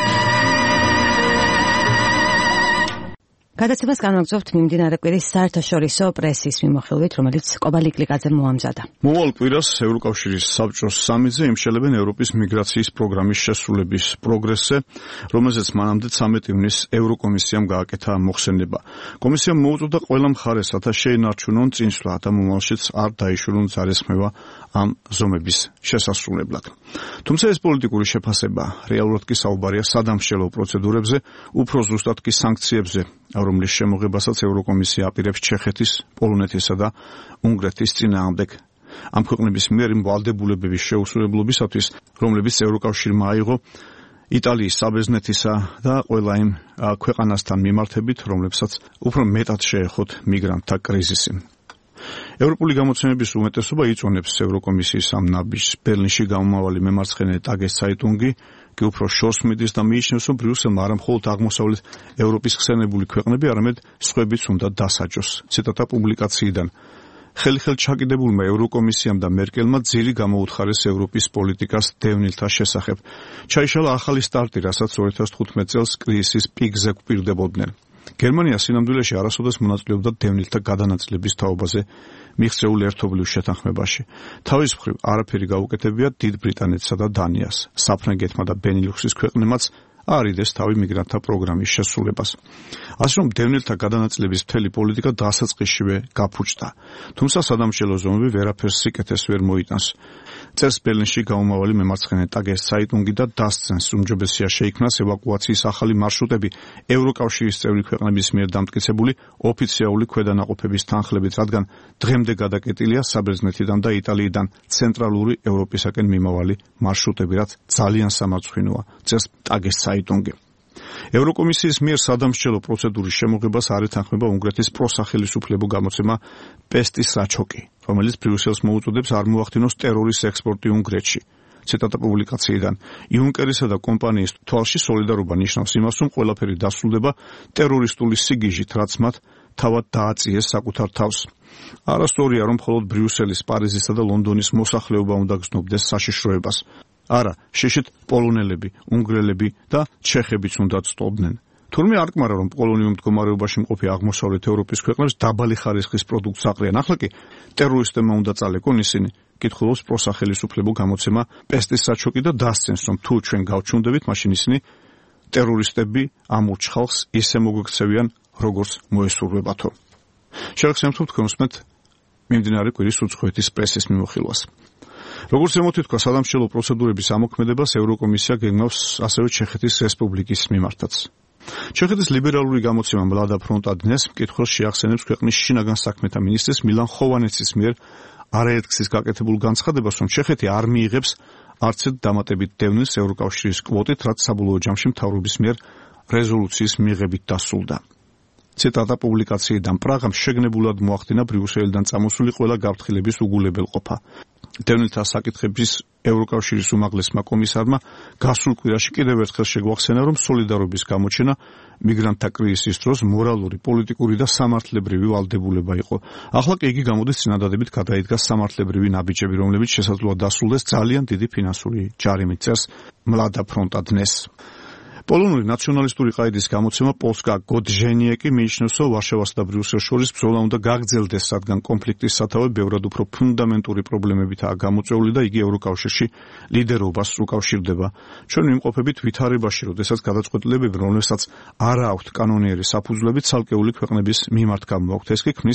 გადაცემას განვაგრძობთ მიმდინარე კვირის საერთაშორისო პრესის მიმოხილვით, რომელიც კობა ლიკლიკაძემ მოამზადა. მოვალ კვირას ევროკავშირის საბჭოს სამიტზე იმშელებენ ევროპის მიგრაციის პროგრამის შესრულების პროგრესზე, რომელზეც მანამდე 13 ივნისს ევროკომისიამ გააკეთა მოხსენება. კომისიამ მოუწოდა ყველა მხარეს, რათა შეინარჩუნონ წინსვლა და მომავალშიც არ დაიშურონ ძალისხმევა ამ ზომების შესასრულებლად. თუმცა ეს პოლიტიკური შეფასება რეალურად კი საუბარია სადამსჯელო პროცედურებზე, უფრო ზუსტად კი სანქციებზე, რომლის შემოღებასაც ევროკომისია აპირებს ჩეხეთის, პოლონეთისა და უნგრეთის წინააღმდეგ. ამ ქვეყნების მიერ იმ ვალდებულებების შეუსრულებლობისათვის, რომლებიც ევროკავშირმა აიღო იტალიის, საბერძნეთისა და ყველა იმ ქვეყანასთან მიმართებით, რომლებსაც უფრო მეტად შეეხოთ მიგრანტთა კრიზისი. ევროპული გამოცემების უმეტესობა იწვევს ევროკომისიის ამ ნაბიჯს. ბერლინში გამომავალი მემარცხენე ტაგეს საიტუნგი კი უფრო შორს მიდის და მიიჩნევს, რომ ბრიუსელმა არა მხოლოდ აღმოსავლეთ ევროპის ხსენებული ქვეყნები, არამედ სხვებიც უნდა დასაჯოს. ციტატა პუბლიკაციიდან. ხელი-ხელ ჩაკიდებულმა ევროკომისიამ და მერკელმა ძირი გამოუთხარეს ევროპის პოლიტიკას დევნილთა შესახებ. ჩაიშალა ახალი სტარტი, რასაც 2015 წელს კრიზისის პიკზე გვპირდებოდნენ. გერმანია სინამდვილეში არასოდეს მონაწილეობდა დევნილთა გადანაწილების თაობაზე მიღწეულ ერთობლივ შეთანხმებაში. თავის მხრივ არაფერი გაუკეთებია დიდ ბრიტანეთსა და დანიას. საფრანგეთმა და ბენილუქსის ქვეყნებმაც არიდეს თავი მიგრანტთა პროგრამის შესრულებას. ასე რომ დევნილთა გადანაწილების მთელი პოლიტიკა დასაწყისშივე გაფუჭდა. თუმცა სადამსჯელო ზომები ვერაფერს სიკეთეს ვერ მოიტანს. წერს ბერლინში გამომავალი მემარცხენე ტაგეს საიტუნგი და დასცენს, უმჯობესია შეიქმნას ევაკუაციის ახალი მარშრუტები ევროკავშირის წევრი ქვეყნების მიერ დამტკიცებული ოფიციალური ქვედანაყოფების თანხლებით, რადგან დღემდე გადაკეტილია საბერძნეთიდან და იტალიიდან ცენტრალური ევროპისაკენ მიმავალი მარშრუტები, რაც ძალიან სამარცხვინოა, წერს ტაგეს საიტუნგი. ევროკომისიის მიერ სადამსჯელო პროცედურის შემოღებას არ ეთანხმება უნგრეთის პროსახელისუფლებო გამოცემა პესტის საჩოკი, რომელიც ბრიუსელს მოუწოდებს არ მოახდინოს ტერორის ექსპორტი უნგრეთში. ციტატა პუბლიკაციიდან. იუნკერისა და კომპანიის თვალში სოლიდარობა ნიშნავს იმას, რომ ყველაფერი დასრულდება ტერორისტული სიგიჟით, რაც მათ თავად დააწიეს საკუთარ თავს. არასწორია, რომ მხოლოდ ბრიუსელის, პარიზისა და ლონდონის მოსახლეობა უნდა გრძნობდეს საშიშროებას. არა, შეშეთ პოლონელები, უნგრელები და ჩეხებიც უნდა წტობდნენ. თურმე არ კმარა, რომ პოლონიურ მდგომარეობაში მყოფი აღმოსავლეთ ევროპის ქვეყნებს დაბალი ხარისხის პროდუქტს აყრიან. ახლა კი ტერორისტებმა უნდა წალეკონ ისინი. კითხულობს პროსახელისუფლებო გამოცემა პესტის საჩოკი და დასცენს, რომ თუ ჩვენ გავჩუნდებით, მაშინ ისინი ტერორისტები ამ უცხალს ისე მოგვექცევიან, როგორც მოესურვებათო. შევახსენებთ, თქვენ უსმენთ მიმდინარე კვირის უცხოეთის პრესის მიმოხილვას. როგორც ემოთითქვა სადამსჯელო პროცედურების ამოქმედებას ევროკომისია გეგმავს ასევე ჩეხეთის რესპუბლიკის მიმართაც. ჩეხეთის ლიბერალური გამოცემა მლადა ფრონტა დნეს მკითხველს შეახსენებს ქვეყნის შინაგან საქმეთა მინისტრის მილან ხოვანეცის მიერ არაერთგზის გაკეთებულ განცხადებას, რომ ჩეხეთი არ მიიღებს არცეთ დამატებით დევნილს ევროკავშირის კვოტით, რაც საბოლოო ჯამში მთავრობის მიერ რეზოლუციის მიღებით დასრულდა. ციტატა პუბლიკაციიდან. პრაღამ შეგნებულად მოახდინა ბრიუსელიდან წამოსული ყველა გაფრთხილების უგულებელყოფა. დევნილთა საკითხების ევროკავშირის უმაღლესმა კომისარმა გასულ კვირაში კიდევ ერთხელ შეგვახსენა, რომ სოლიდარობის გამოჩენა მიგრანტთა კრიზისის დროს მორალური, პოლიტიკური და სამართლებრივი ვალდებულება იყო. ახლა კი იგი გამოდის წინადადებით გადაიდგა სამართლებრივი ნაბიჯები, რომლებიც შესაძლოა დასრულდეს ძალიან დიდი ფინანსური ჯარიმით, წერს მლადა ფრონტა დნეს. პოლონური ნაციონალისტური ყაიდის გამოცემა პოლსკა გოდჟენიეკი მიიჩნევს, რომ ვარშავასა და ბრიუსელს შორის ბრძოლა უნდა გაგრძელდეს, რადგან კონფლიქტის სათავე ბევრად უფრო ფუნდამენტური პრობლემებითაა გამოწვეული და იგი ევროკავშირში ლიდერობას უკავშირდება. ჩვენ ვიმყოფებით ვითარებაში, როდესაც გადაწყვეტილებები, რომლებსაც არა აქვთ კანონიერი საფუძვლები, ცალკეული ქვეყნების მიმართ გამოაქვთ. ეს კი ქმნის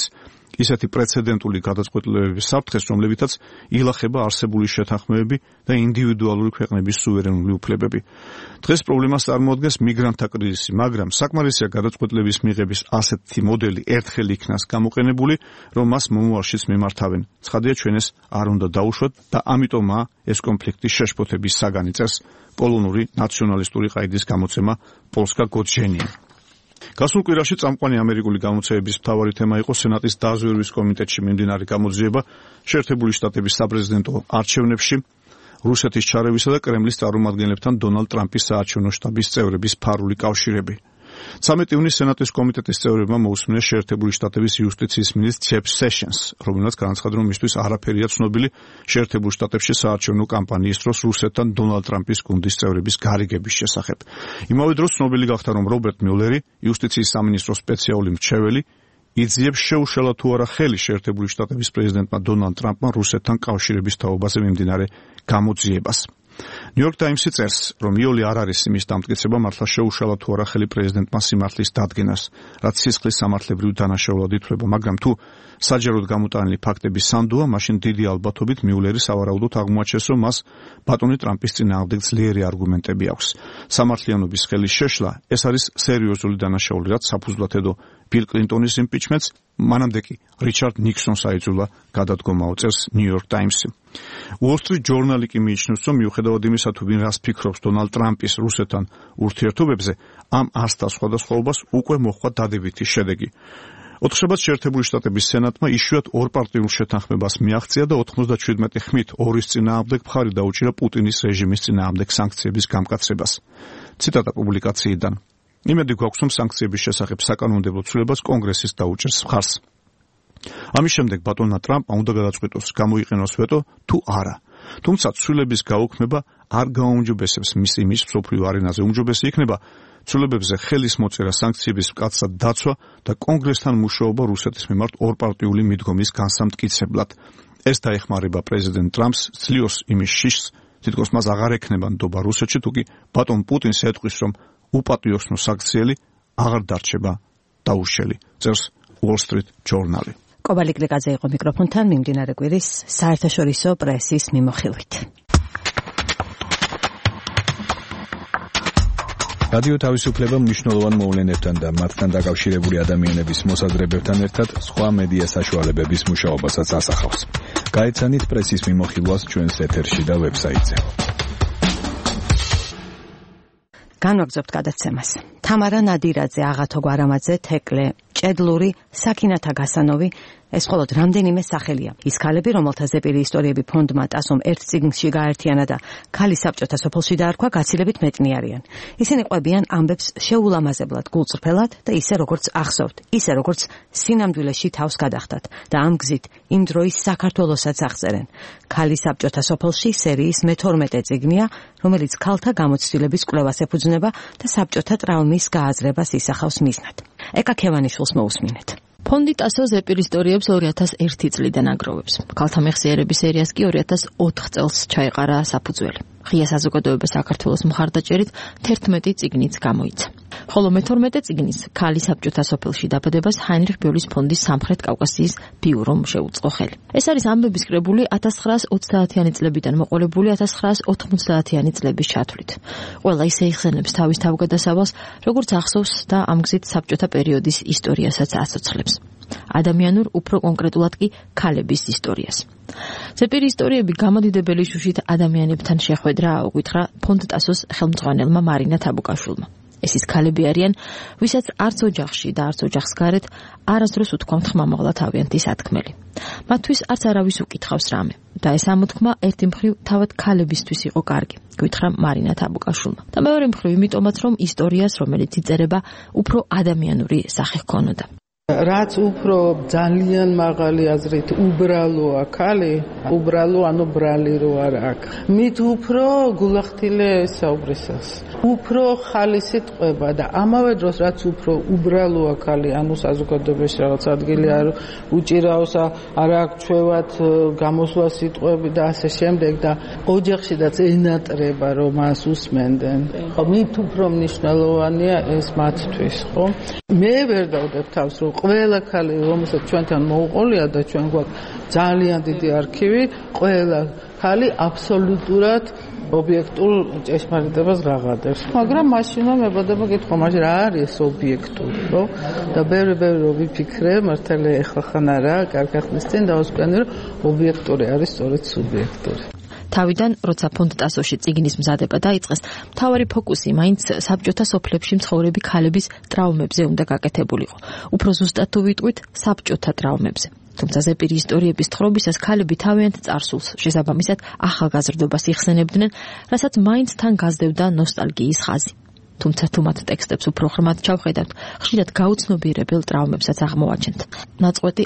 ისეთი პრეცედენტული გადაწყვეტილებების საფრთხეს, რომლებითაც ილახება არსებული შეთანხმებები და ინდივიდუალური ქვეყნების სუვერენული უფლებები. დღეს პრობლემას წარმოადგენს მიგრანტთა კრიზისი, მაგრამ საკმარისია გადაწყვეტილების მიღების ასეთი მოდელი ერთხელ იქნას გამოყენებული, რომ მას მომავალშიც მიმართავენ. ცხადია, ჩვენ ეს არ უნდა დაუშვათ და ამიტომაა ეს კონფლიქტი შეშფოთების საგანი წერს პოლონური ნაციონალისტური ყაიდის გამოცემა Polska Godzenia. გასულ კვირაში წამყვანი ამერიკული გამოცემების მთავარი თემა იყო სენატის დაზვერვის კომიტეტში მიმდინარე გამოძიება შეერთებული შტატების საპრეზიდენტო არჩევნებში, რუსეთის ჩარევისა და კრემლის წარმომადგენლებთან დონალდ ტრამპის საარჩევნო შტაბის წევრების ფარული კავშირები. 13 ივნისს სენატის კომიტეტის წევრებმა მოусმინეს შეერთებული შტატების იუსტიციის მინისტრ Jeff Sessions, რომელმაც განაცხადა, რომ მისთვის არაფერია ცნობილი შეერთებულ შტატებში საარჩევნო კამპანიის დროს რუსეთთან დონალდ ტრამპის გუნდის წევრების გარიგების შესახებ. იმავე დროს ცნობილი გახდა, რომ რობერტ მიულერი, იუსტიციის სამინისტროს სპეციალური მრჩეველი, იძიებს შეუშალა თუ არა ხელი შეერთებული შტატების პრეზიდენტმა დონალდ ტრამპმა რუსეთთან კავშირების თაობაზე მიმდინარე გამოძიებას. New York Times-ი წერს, რომ იოლი არ არის იმის დამტკიცება, მართლა შეუშალა თუ არა ხელი პრეზიდენტმა სიმართლის დადგენას, რაც სისხლის სამართლებრივ დანაშაულად ითვლება, მაგრამ თუ საჯაროდ გამოტანილი ფაქტები სანდოა, მაშინ დიდი ალბათობით მიულერი სავარაუდოდ აღმოაჩენს, რომ მას ბატონი ტრამპის წინააღმდეგ ძლიერი არგუმენტები აქვს. სამართლიანობის ხელის შეშლა ეს არის სერიოზული დანაშაული, რაც საფუძვლად ედო ბილ კლინტონის იმპიჩმენტს, მანამდე კი რიჩარდ ნიქსონს აიძულა გადადგომა, წერს New York Times-ი. Wall Street Journal-ი კი მიიჩნევს, რომ მიუხედავად იმისა, თუ ვინ რას ფიქრობს დონალდ ტრამპის რუსეთთან ურთიერთობებზე, ამ არსთა სხვადასხვაობას უკვე მოჰყვა დადებითი შედეგი. ოთხშაბათს შეერთებული შტატების სენატმა იშვიათ ორპარტიულ შეთანხმებას მიაღწია და 97 ხმით ორის წინააღმდეგ მხარი დაუჭირა პუტინის რეჟიმის წინააღმდეგ სანქციების გამკაცრებას. ციტატა პუბლიკაციიდან. იმედი გვაქვს, რომ სანქციების შესახებ საკანონმდებლო ცვლილებას კონგრესის დაუჭერს მხარს. ამის შემდეგ ბატონმა ტრამპმა უნდა გადაწყვიტოს, გამოიყენოს ვეტო თუ არა. თუმცა ცვლილების გაუქმება არ გააუმჯობესებს მის იმის მსოფლიო არენაზე. უმჯობესი იქნება ცვლილებებზე ხელის მოწერა, სანქციების მკაცრად დაცვა და კონგრესთან მუშაობა რუსეთის მიმართ ორპარტიული მიდგომის განსამტკიცებლად. ეს დაეხმარება პრეზიდენტ ტრამპს, ძლივს იმის შიშს, თითქოს მას აღარ ექნება ნდობა რუსეთში, თუკი ბატონ პუტინს ეტყვის, რომ უპატრიოტო საქციელი აღარ დარჩება დაუშელი, წერს Wall Street Journal-ი. კობალი გლიკაძე იყო მიკროფონთან მიმდინარე კვირის საერთაშორისო პრესის მიმოხილვით. რადიო თავისუფლება მნიშვნელოვან მოვლენებთან და მათთან დაკავშირებული ადამიანების მოსაზრებებთან ერთად სხვა მედია საშუალებების მუშაობასაც ასახავს. გაეცანით პრესის მიმოხილვას ჩვენს ეთერში და ვებსაიტზე. განვაგრძობთ გადაცემას. თამარა ნადირაძე, აღათო გვარამაძე, თეკლე ჭედლური, საქინათა გასანოვი, ეს მხოლოდ რამდენიმე სახელია. ის ქალები, რომელთა ზეპირი ისტორიები ფონდმა ტასომ ერთ წიგნში გაერთიანა და ქალის საბჭოთა სოფელში დაარქვა, გაცილებით მეტნი არიან. ისინი ყვებიან ამბებს შეულამაზებლად, გულწრფელად და ისე როგორც ახსოვთ, ისე როგორც სინამდვილეში თავს გადახდათ და ამ გზით იმ დროის საქართველოსაც აღწერენ. ქალის საბჭოთა სოფელში სერიის მე-12 წიგნია, რომელიც ქალთა გამოცდილების კვლევას ეფუძნება და საბჭოთა ტრავმის გააზრებას ისახავს მიზნად. ეკა ქევანიშვილს მოусმინეთ. ფონდი ტასო ზეპირ ისტორიებს 2001 წლიდან აგროვებს. ქალთა მეხსიერების სერიას კი 2004 წელს ჩაეყარა საფუძველი. ღია საზოგადოება საქართველოს მხარდაჭერით 11 წიგნიც გამოიცა. ხოლო მე-12 წიგნის ქალის საბჭოთა სოფელში დაბადებას ჰაინრიხ ბიოლის ფონდის სამხრეთ კავკასიის ბიურომ შეუწყო ხელი. ეს არის ამბების კრებული 1930-იანი წლებიდან მოყოლებული 1990-იანი წლების ჩათვლით. ყველა ისე იხსენებს თავის თავგადასავალს, როგორც ახსოვს და ამ გზით საბჭოთა პერიოდის ისტორიასაც აცოცხლებს. ადამიანურ, უფრო კონკრეტულად კი ქალების ისტორიას. ზეპირი ისტორიები გამოდიდებელი შუშით ადამიანებთან შეხვედრა აუგვითხრა ფონდ ტასოს ხელმძღვანელმა მარინა თაბუკაშვილმა. ეს ის ქალები არიან, ვისაც არც ოჯახში და არც ოჯახს გარეთ არასდროს უთქვამთ ხმამაღლა თავიანთი სათქმელი. მათთვის არც არავის უკითხავს რამე და ეს ამოთქმა ერთი მხრივ თავად ქალებისთვის იყო კარგი, გითხრა მარინა თაბუკაშვილმა. და მეორე მხრივ იმიტომაც, რომ ისტორიას, რომელიც იწერება, უფრო ადამიანური სახე ჰქონოდა. რაც უფრო ძალიან მაღალი აზრით უბრალოა ქალი, უბრალო ანუ ბრალი რო არ აქვს. მით უფრო გულახდილე საუბრისას. უფრო ხალისით ყვება და ამავე დროს რაც უფრო უბრალოა ქალი, ანუ საზოგადოებაში რაღაც ადგილი არ უჭირავს, არ აქვს ჩვევათ გამოსვლა სიტყვები და ასე შემდეგ და ოჯახშიდაც ენატრება რომ მას უსმენდნენ. ხო, მით უფრო მნიშვნელოვანია ეს მათთვის, ხო? მე ვერ დავდებ თავს რომ ყველა ქალი რომელსაც ჩვენთან მოუყოლია და ჩვენ გვაქვს ძალიან დიდი არქივი, ყველა ქალი აბსოლუტურად ობიექტურ ჭეშმარიტებას ღაღადებს. მაგრამ მაშინ მებოდება კითხვა, მაგრამ რა არის ობიექტური, ხო? და ბევრი რომ ვიფიქრე, მართალია ეხლა ხან არა, კარგი ხნის წინ დავსკვენი, რომ ობიექტური არის სწორედ სუბიექტური. თავიდან, როცა ფონდ ტასოში წიგნის მზადება დაიწყეს, მთავარი ფოკუსი მაინც საბჭოთა სოფლებში მცხოვრები ქალების ტრავმებზე უნდა გაკეთებულიყო. უფრო ზუსტად თუ ვიტყვით, საბჭოთა ტრავმებზე. თუმცა ზეპირი ისტორიების თხრობისას ქალები თავიანთ წარსულს შესაბამისად ახალგაზრდობას იხსენებდნენ, რასაც მაინც თან გაზრდებდა ნოსტალგიის ხაზი. თუმცა თუ მათ ტექსტებს უფრო ღრმად ჩავხედავთ, ხშირად გაუცნობიერებელ ტრავმებსაც აღმოვაჩენთ. ნაწყვეტი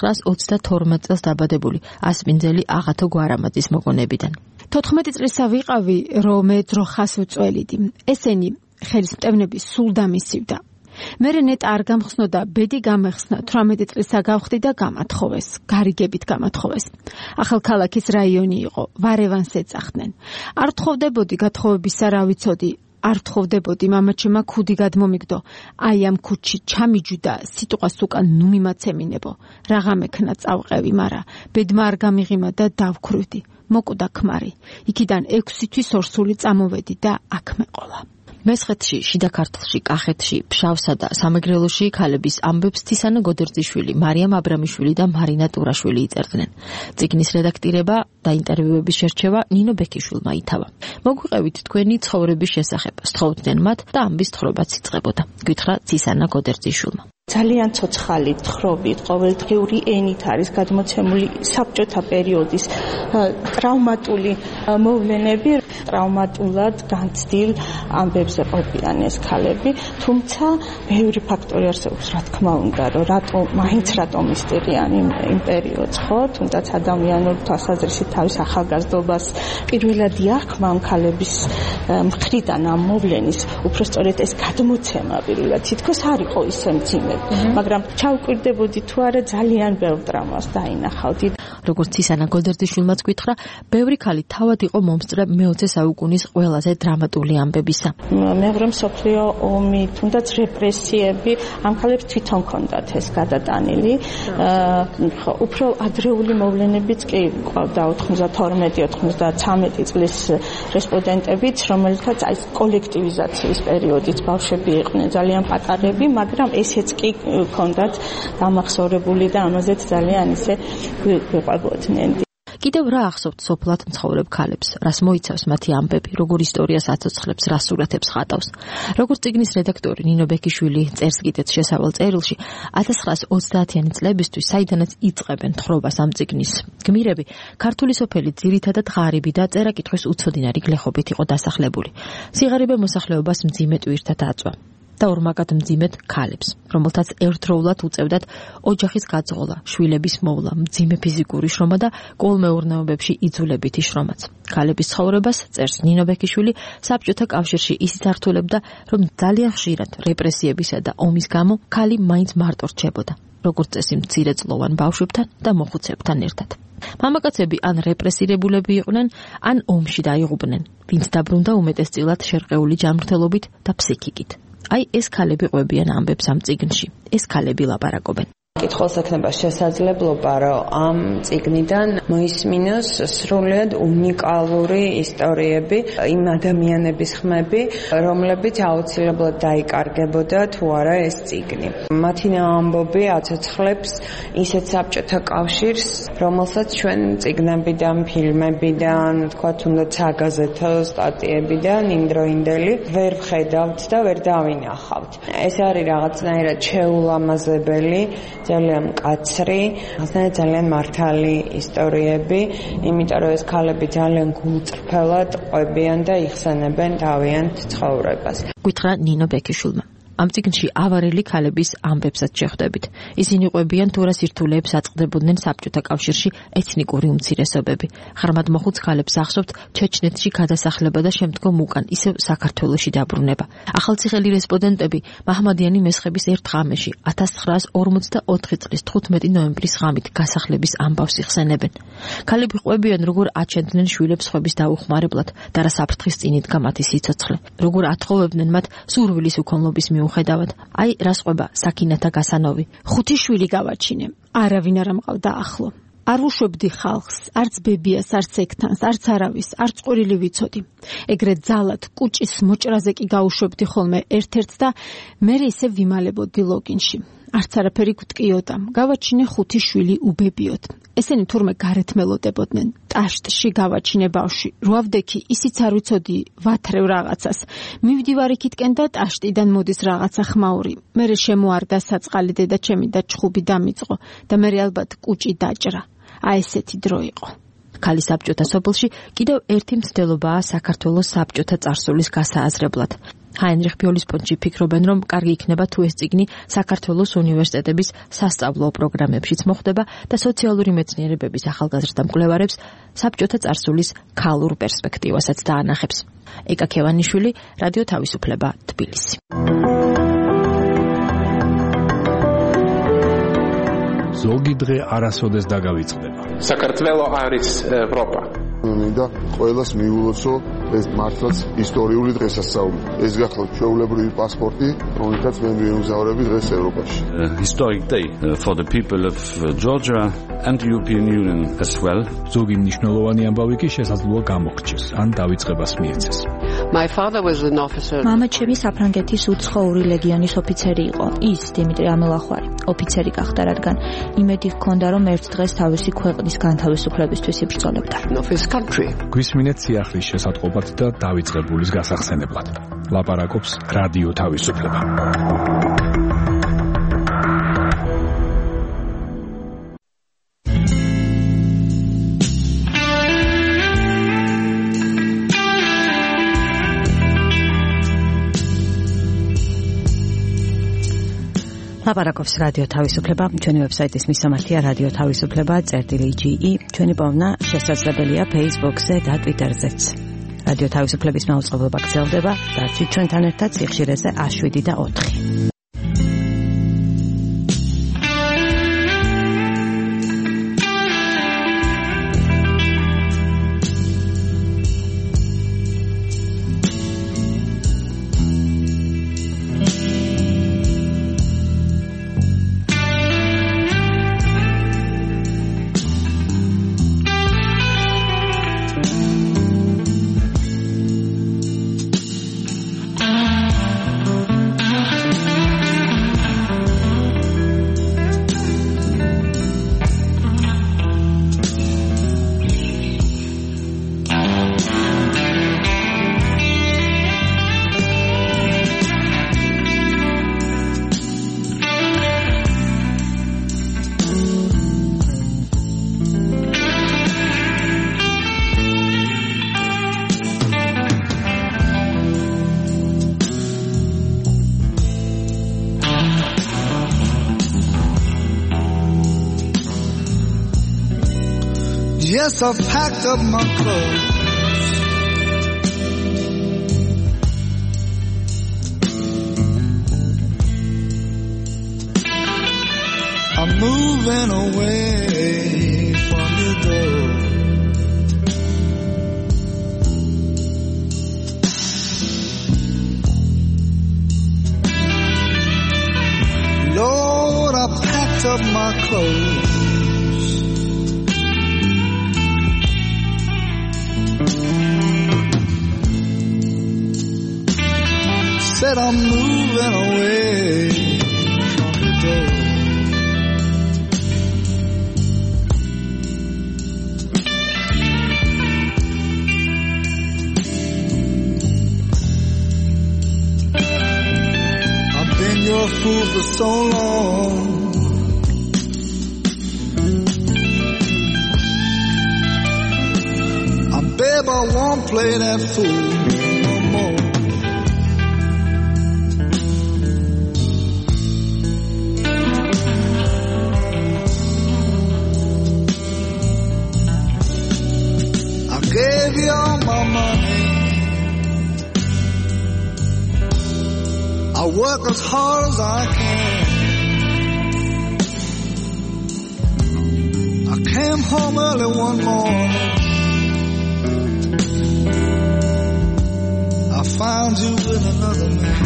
1932 წელს დაბადებული ასპინძელი აღათო გვარამაძის მოგონებიდან. 14 წლისა ვიყავი, რომ მე ძროხას ვწველიდი. ესენი ხელის მტევნების სულ დამისივდა. მერე ნეტა არ გამხსნოდა, ბედი გამეხსნა, 18 წლისა გავხდი და გამათხოვეს, გარიგებით გამათხოვეს. ახალქალაქის რაიონი იყო, ვარევანს ეძახდნენ. არ თხოვდებოდი გათხოვებისა რა ვიცოდი, არ თხოვდებოდი, მამაჩემა ქუდი გადმომიგდო. აი ამ ქუდში ჩამიჯვიდა, სიტყვას უკან ნუ მიმაცემინებო. რაღა მექნა წავყევი, მარა ბედმა არ გამიღიმა და დავქრვიდი. მოკუდა ქმარი. იქიდან 6 თვის ორსული წამოვედი და აქ მეყოლა. მესხეთში, შიდა ქართლში, კახეთში, ფშავსა და სამეგრელოში ქალების ამბებს თისანა გოდერძიშვილი, მარიამ აბრამიშვილი და მარინა ტურაშვილი იწერდნენ. წიგნის რედაქტირება და ინტერვიუების შერჩევა ნინო ბექიშვილმა ითავა. მოგვიყევით თქვენი ცხოვრების შესახებ, სთხოვდნენ მათ და ამბის თხრობაც იწყებოდა. გითხრა თისანა გოდერძიშვილმა. ძალიან ცოცხალი თხრობით, ყოველდღიური ენით არის გადმოცემული საბჭოთა პერიოდის ტრავმატული მოვლენები, ტრავმატულად განცდილ ამბებზე ყოფილან ეს ქალები, თუმცა ბევრი ფაქტორი არსებობს, რა თქმა უნდა, რომ რატომ მისტერიან იმ პერიოდს, ხო? თუნდაც ადამიანური თვალსაზრისით თავის ახალგაზრდობას პირველად იახმა ამ ქალების მხრიდან ამ მოვლენის, უბრალოდ ეს გადმოცემა პირველად თითქოს არ იყო ისე მძიმე. მაგრამ ჩავკვირდებოდი თუ არა ძალიან ბევრ ტრამას დაინახავდი. როგორც ისანა გოდერძიშვილმაც გითხრა, ბევრი ქალი თავად იყო მომსწრე მე-20 საუკუნის ყველაზე დრამატული ამბებისა. მეორე მსოფლიო ომი, თუნდაც რეპრესიები, ამ ქალებს თვითონ ჰქონდათ ეს გადატანილი. უფრო ადრეული მოვლენებიც კი ყავდა 92-93 წლის რესპონდენტებიც, რომელთაც აი კოლექტივიზაციის პერიოდით ბავშვები იყვნენ ძალიან პატარები, მაგრამ ესეც კი ჰქონდათ დამახსოვრებული და ამაზეც ძალიან ისე გვიყვებოდნენ. კიდევ რა ახსოვთ სოფლად მცხოვრებ ქალებს, რას მოიცავს მათი ამბები, როგორ ისტორიას აცოცხლებს, რა სურათებს ხატავს. როგორც წიგნის რედაქტორი ნინო ბექიშვილი წერს კიდეც შესავალ წერილში, 1930-იანი წლებისთვის, საიდანაც იწყებენ თხრობას ამ წიგნის გმირები, ქართული სოფელი ძირითადად ღარიბი და წერა-კითხვის უცოდინარი გლეხობით იყო დასახლებული. სიღარიბე მოსახლეობას მძიმე ტვირთად აწვა. და ორმაგად მძიმედ ქალებს, რომელთაც ერთდროულად უწევდათ ოჯახის გაძღოლა, შვილების მოვლა, მძიმე ფიზიკური შრომა და კოლმეურნეობებში იძულებითი შრომაც. ქალების ცხოვრებას წერს ნინო ბექიშვილი საბჭოთა კავშირში ისიც ართულებდა, რომ ძალიან ხშირად რეპრესიებისა და ომის გამო ქალი მაინც მარტო რჩებოდა, როგორც წესი მცირეწლოვან ბავშვებთან და მოხუცებთან ერთად. მამაკაცები ან რეპრესირებულები იყვნენ, ან ომში დაიღუპნენ, ვინც დაბრუნდა უმეტესწილად შერყეული ჯანმრთელობით და ფსიქიკით. აი ეს ქალები ყვებიან ამბებს ამ წიგნში. ეს ქალები ლაპარაკობენ. კითხულს ექნება შესაძლებლობა, რომ ამ წიგნიდან მოისმინოს სრულიად უნიკალური ისტორიები, იმ ადამიანების ხმები, რომლებიც აუცილებლად დაიკარგებოდა თუ არა ეს წიგნი. მათი ამბობი აცოცხლებს ისეთ საბჭოთა კავშირს, რომელსაც ჩვენ წიგნებიდან, ფილმებიდან, თქვა თუნდაც საგაზეთო სტატიებიდან იმდროინდელი ვერ ვხედავთ და ვერ დავინახავთ. ეს არის რაღაცნაირად შეულამაზებელი, ძალიან მკაცრი, ძალიან მართალი ისტორიები, იმიტომ რომ ეს ქალები ძალიან გულწრფელად ყვებიან და იხსენებენ თავიანთ ცხოვრებას. გითხრა ნინო ბექიშვილმა. ამ წიგნში ავარელი ქალების ამბებსაც შეხვდებით. ისინი ყვებიან თუ რა სირთულეებს აწყდებოდნენ საბჭოთა კავშირში ეთნიკური უმცირესობები. ღრმად მოხუც ქალებს ახსოვთ ჩეჩნეთში გადასახლება და შემდგომ უკან ისევ საქართველოში დაბრუნება. ახალციხელი რესპონდენტები მაჰმადიანი მესხების ერთ ღამეში 1944 წლის 15 ნოემბრის ღამით გასახლების ამბავს იხსენებენ. ქალები ყვებიან როგორ აჩენდნენ შვილებს ხვების დაუხმარებლად და რა საფრთხის წინ იდგა მათი სიცოცხლე. როგორ ათხოვებდნენ მათ სურვილის უქონლობის მიუხედავად. აი რას ყვება საკინათა გასანოვი. 5 შვილი გავაჩინე. არავინ არ ამყავდა ახლო. არ უშვებდი ხალხს, არც ბებიას, არც ექთანს, არც არავის, არც ყურილი ვიცოდი. ეგრეთ ძალად კუჭის მოჭრაზე კი გაუშვებდი ხოლმე ერთ-ერთს და მე ისე ვიმალებოდი ლოგინში. არც არაფერი გვტკიოდა. გავაჩინე 5 შვილი უბებიოდ. ესენი თურმე გარეთ მელოდებოდნენ. ტაშტში გავაჩინე ბავში. რუავდექი ისიც არ ვიცოდი ვათრევ რაღაცას. მივდივარ იქითკენ და ტაშტიდან მოდის რაღაცა ხმაური. მერე შემოარდა საწყალი დედაჩემი და ჩხუბი დამიწყო და მერე ალბათ კუჭი დაჭრა. აი ესეთი დრო იყო. ქალი საბჭოთა სოფელში კიდევ ერთი მცდელობაა საქართველოს საბჭოთა წარსულის გასააზრებლად. ჰაინრიხ ბიოლისპონტში ფიქრობენ, რომ კარგი იქნება თუ ეს წიგნი საქართველოს უნივერსიტეტების სასწავლო პროგრამებშიც მოხდება და სოციალური მეცნიერებების ახალგაზრდა მკვლევარებს საბჭოთა წარსულის ქალურ პერსპექტივასაც დაანახებს. ეკა ქევანიშვილი, რადიო თავისუფლება, თბილისი. ზოგი დღე არასოდეს დაგავიწყდება. საქართველო არის ევროპა. მინდა ყველას მიულოცო ეს მართლაც ისტორიული დღესასწაული. ეს გახლავთ ჩვეულებრივი პასპორტი, რომელთაც მე მიემგზავრები დღეს ევროპაში. Historic day for the people of Georgia and the European Union as well. ზოგი მნიშვნელოვანი ამბავი კი შესაძლოა გამოხჩეს, ან დავიწყებას მიეცეს. My father was an officer. მამა ჩემი საფრანგეთის უცხოური ლეგიონის ოფიცერი იყო. ის დიმიტრი ამელახვარი ოფიცერი გახდა, რადგან იმედი ჰქონდა, რომ ერთ დღეს თავისი ქვეყნის განთავისუფლებისთვის იბრძოლებდა. გვისმინეთ სიახლის შესატყობად და დავიწყებულის გასახსენებლად. ლაპარაკობს რადიო თავისუფლება. ლაპარაკობს რადიო თავისუფლება. ჩვენი ვებსაიტის მისამართია რადიო თავისუფლება.ge. ჩვენი პოვნა შესაძლებელია Facebook-ზე და Twitter-ზეც. რადიო თავისუფლების მაუწყებლობა გრძელდება და ჩვენთან ერთად სიხშირეზე 7 და 4. Yes, I've packed up my clothes. I'm moving away from your door. Lord, I packed up my clothes. Said I'm moving away from the door. I've been your fool for so long. Babe, I won't play that fool no more. gave you all my money. I work as hard as I can. I came home early one morning. I found you with another man.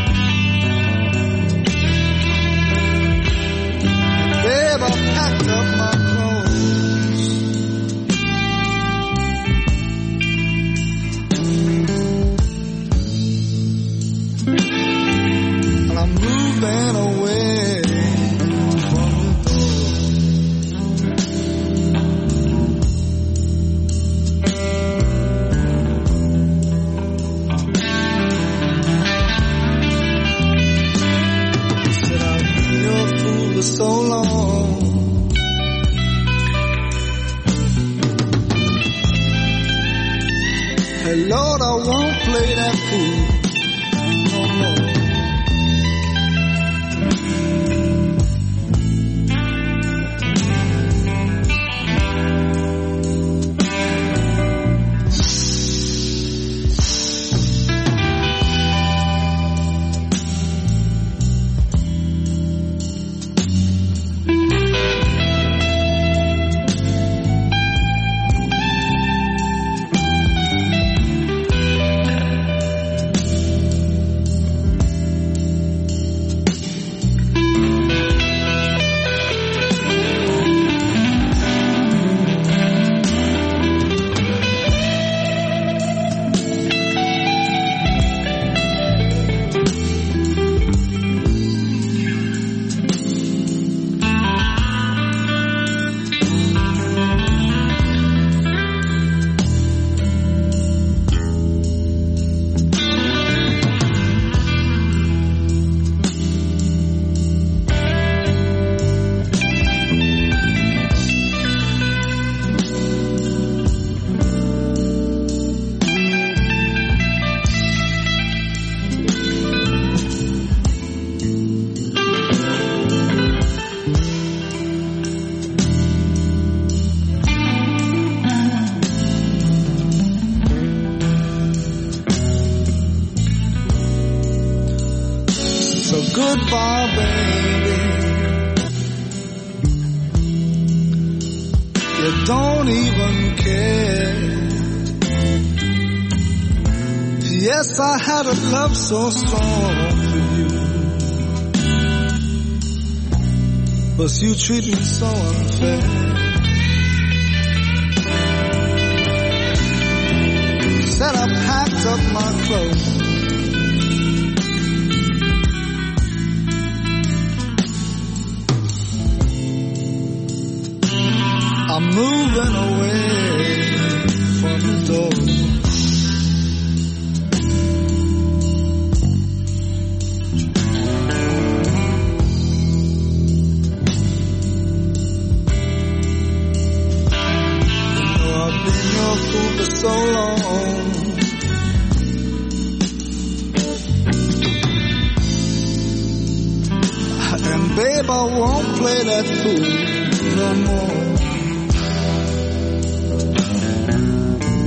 Babe, I packed up my clothes. And I'm moving away from the door. I said I've been your fool for so long. Hey Lord, I won't play that fool no more. Goodbye, baby. You don't even care. Yes, I had a love so strong for you, but you treat me so unfair. Said I packed up my clothes. I'm moving away from the door. You know I've been your fool for so long. And babe, I won't play that fool no more.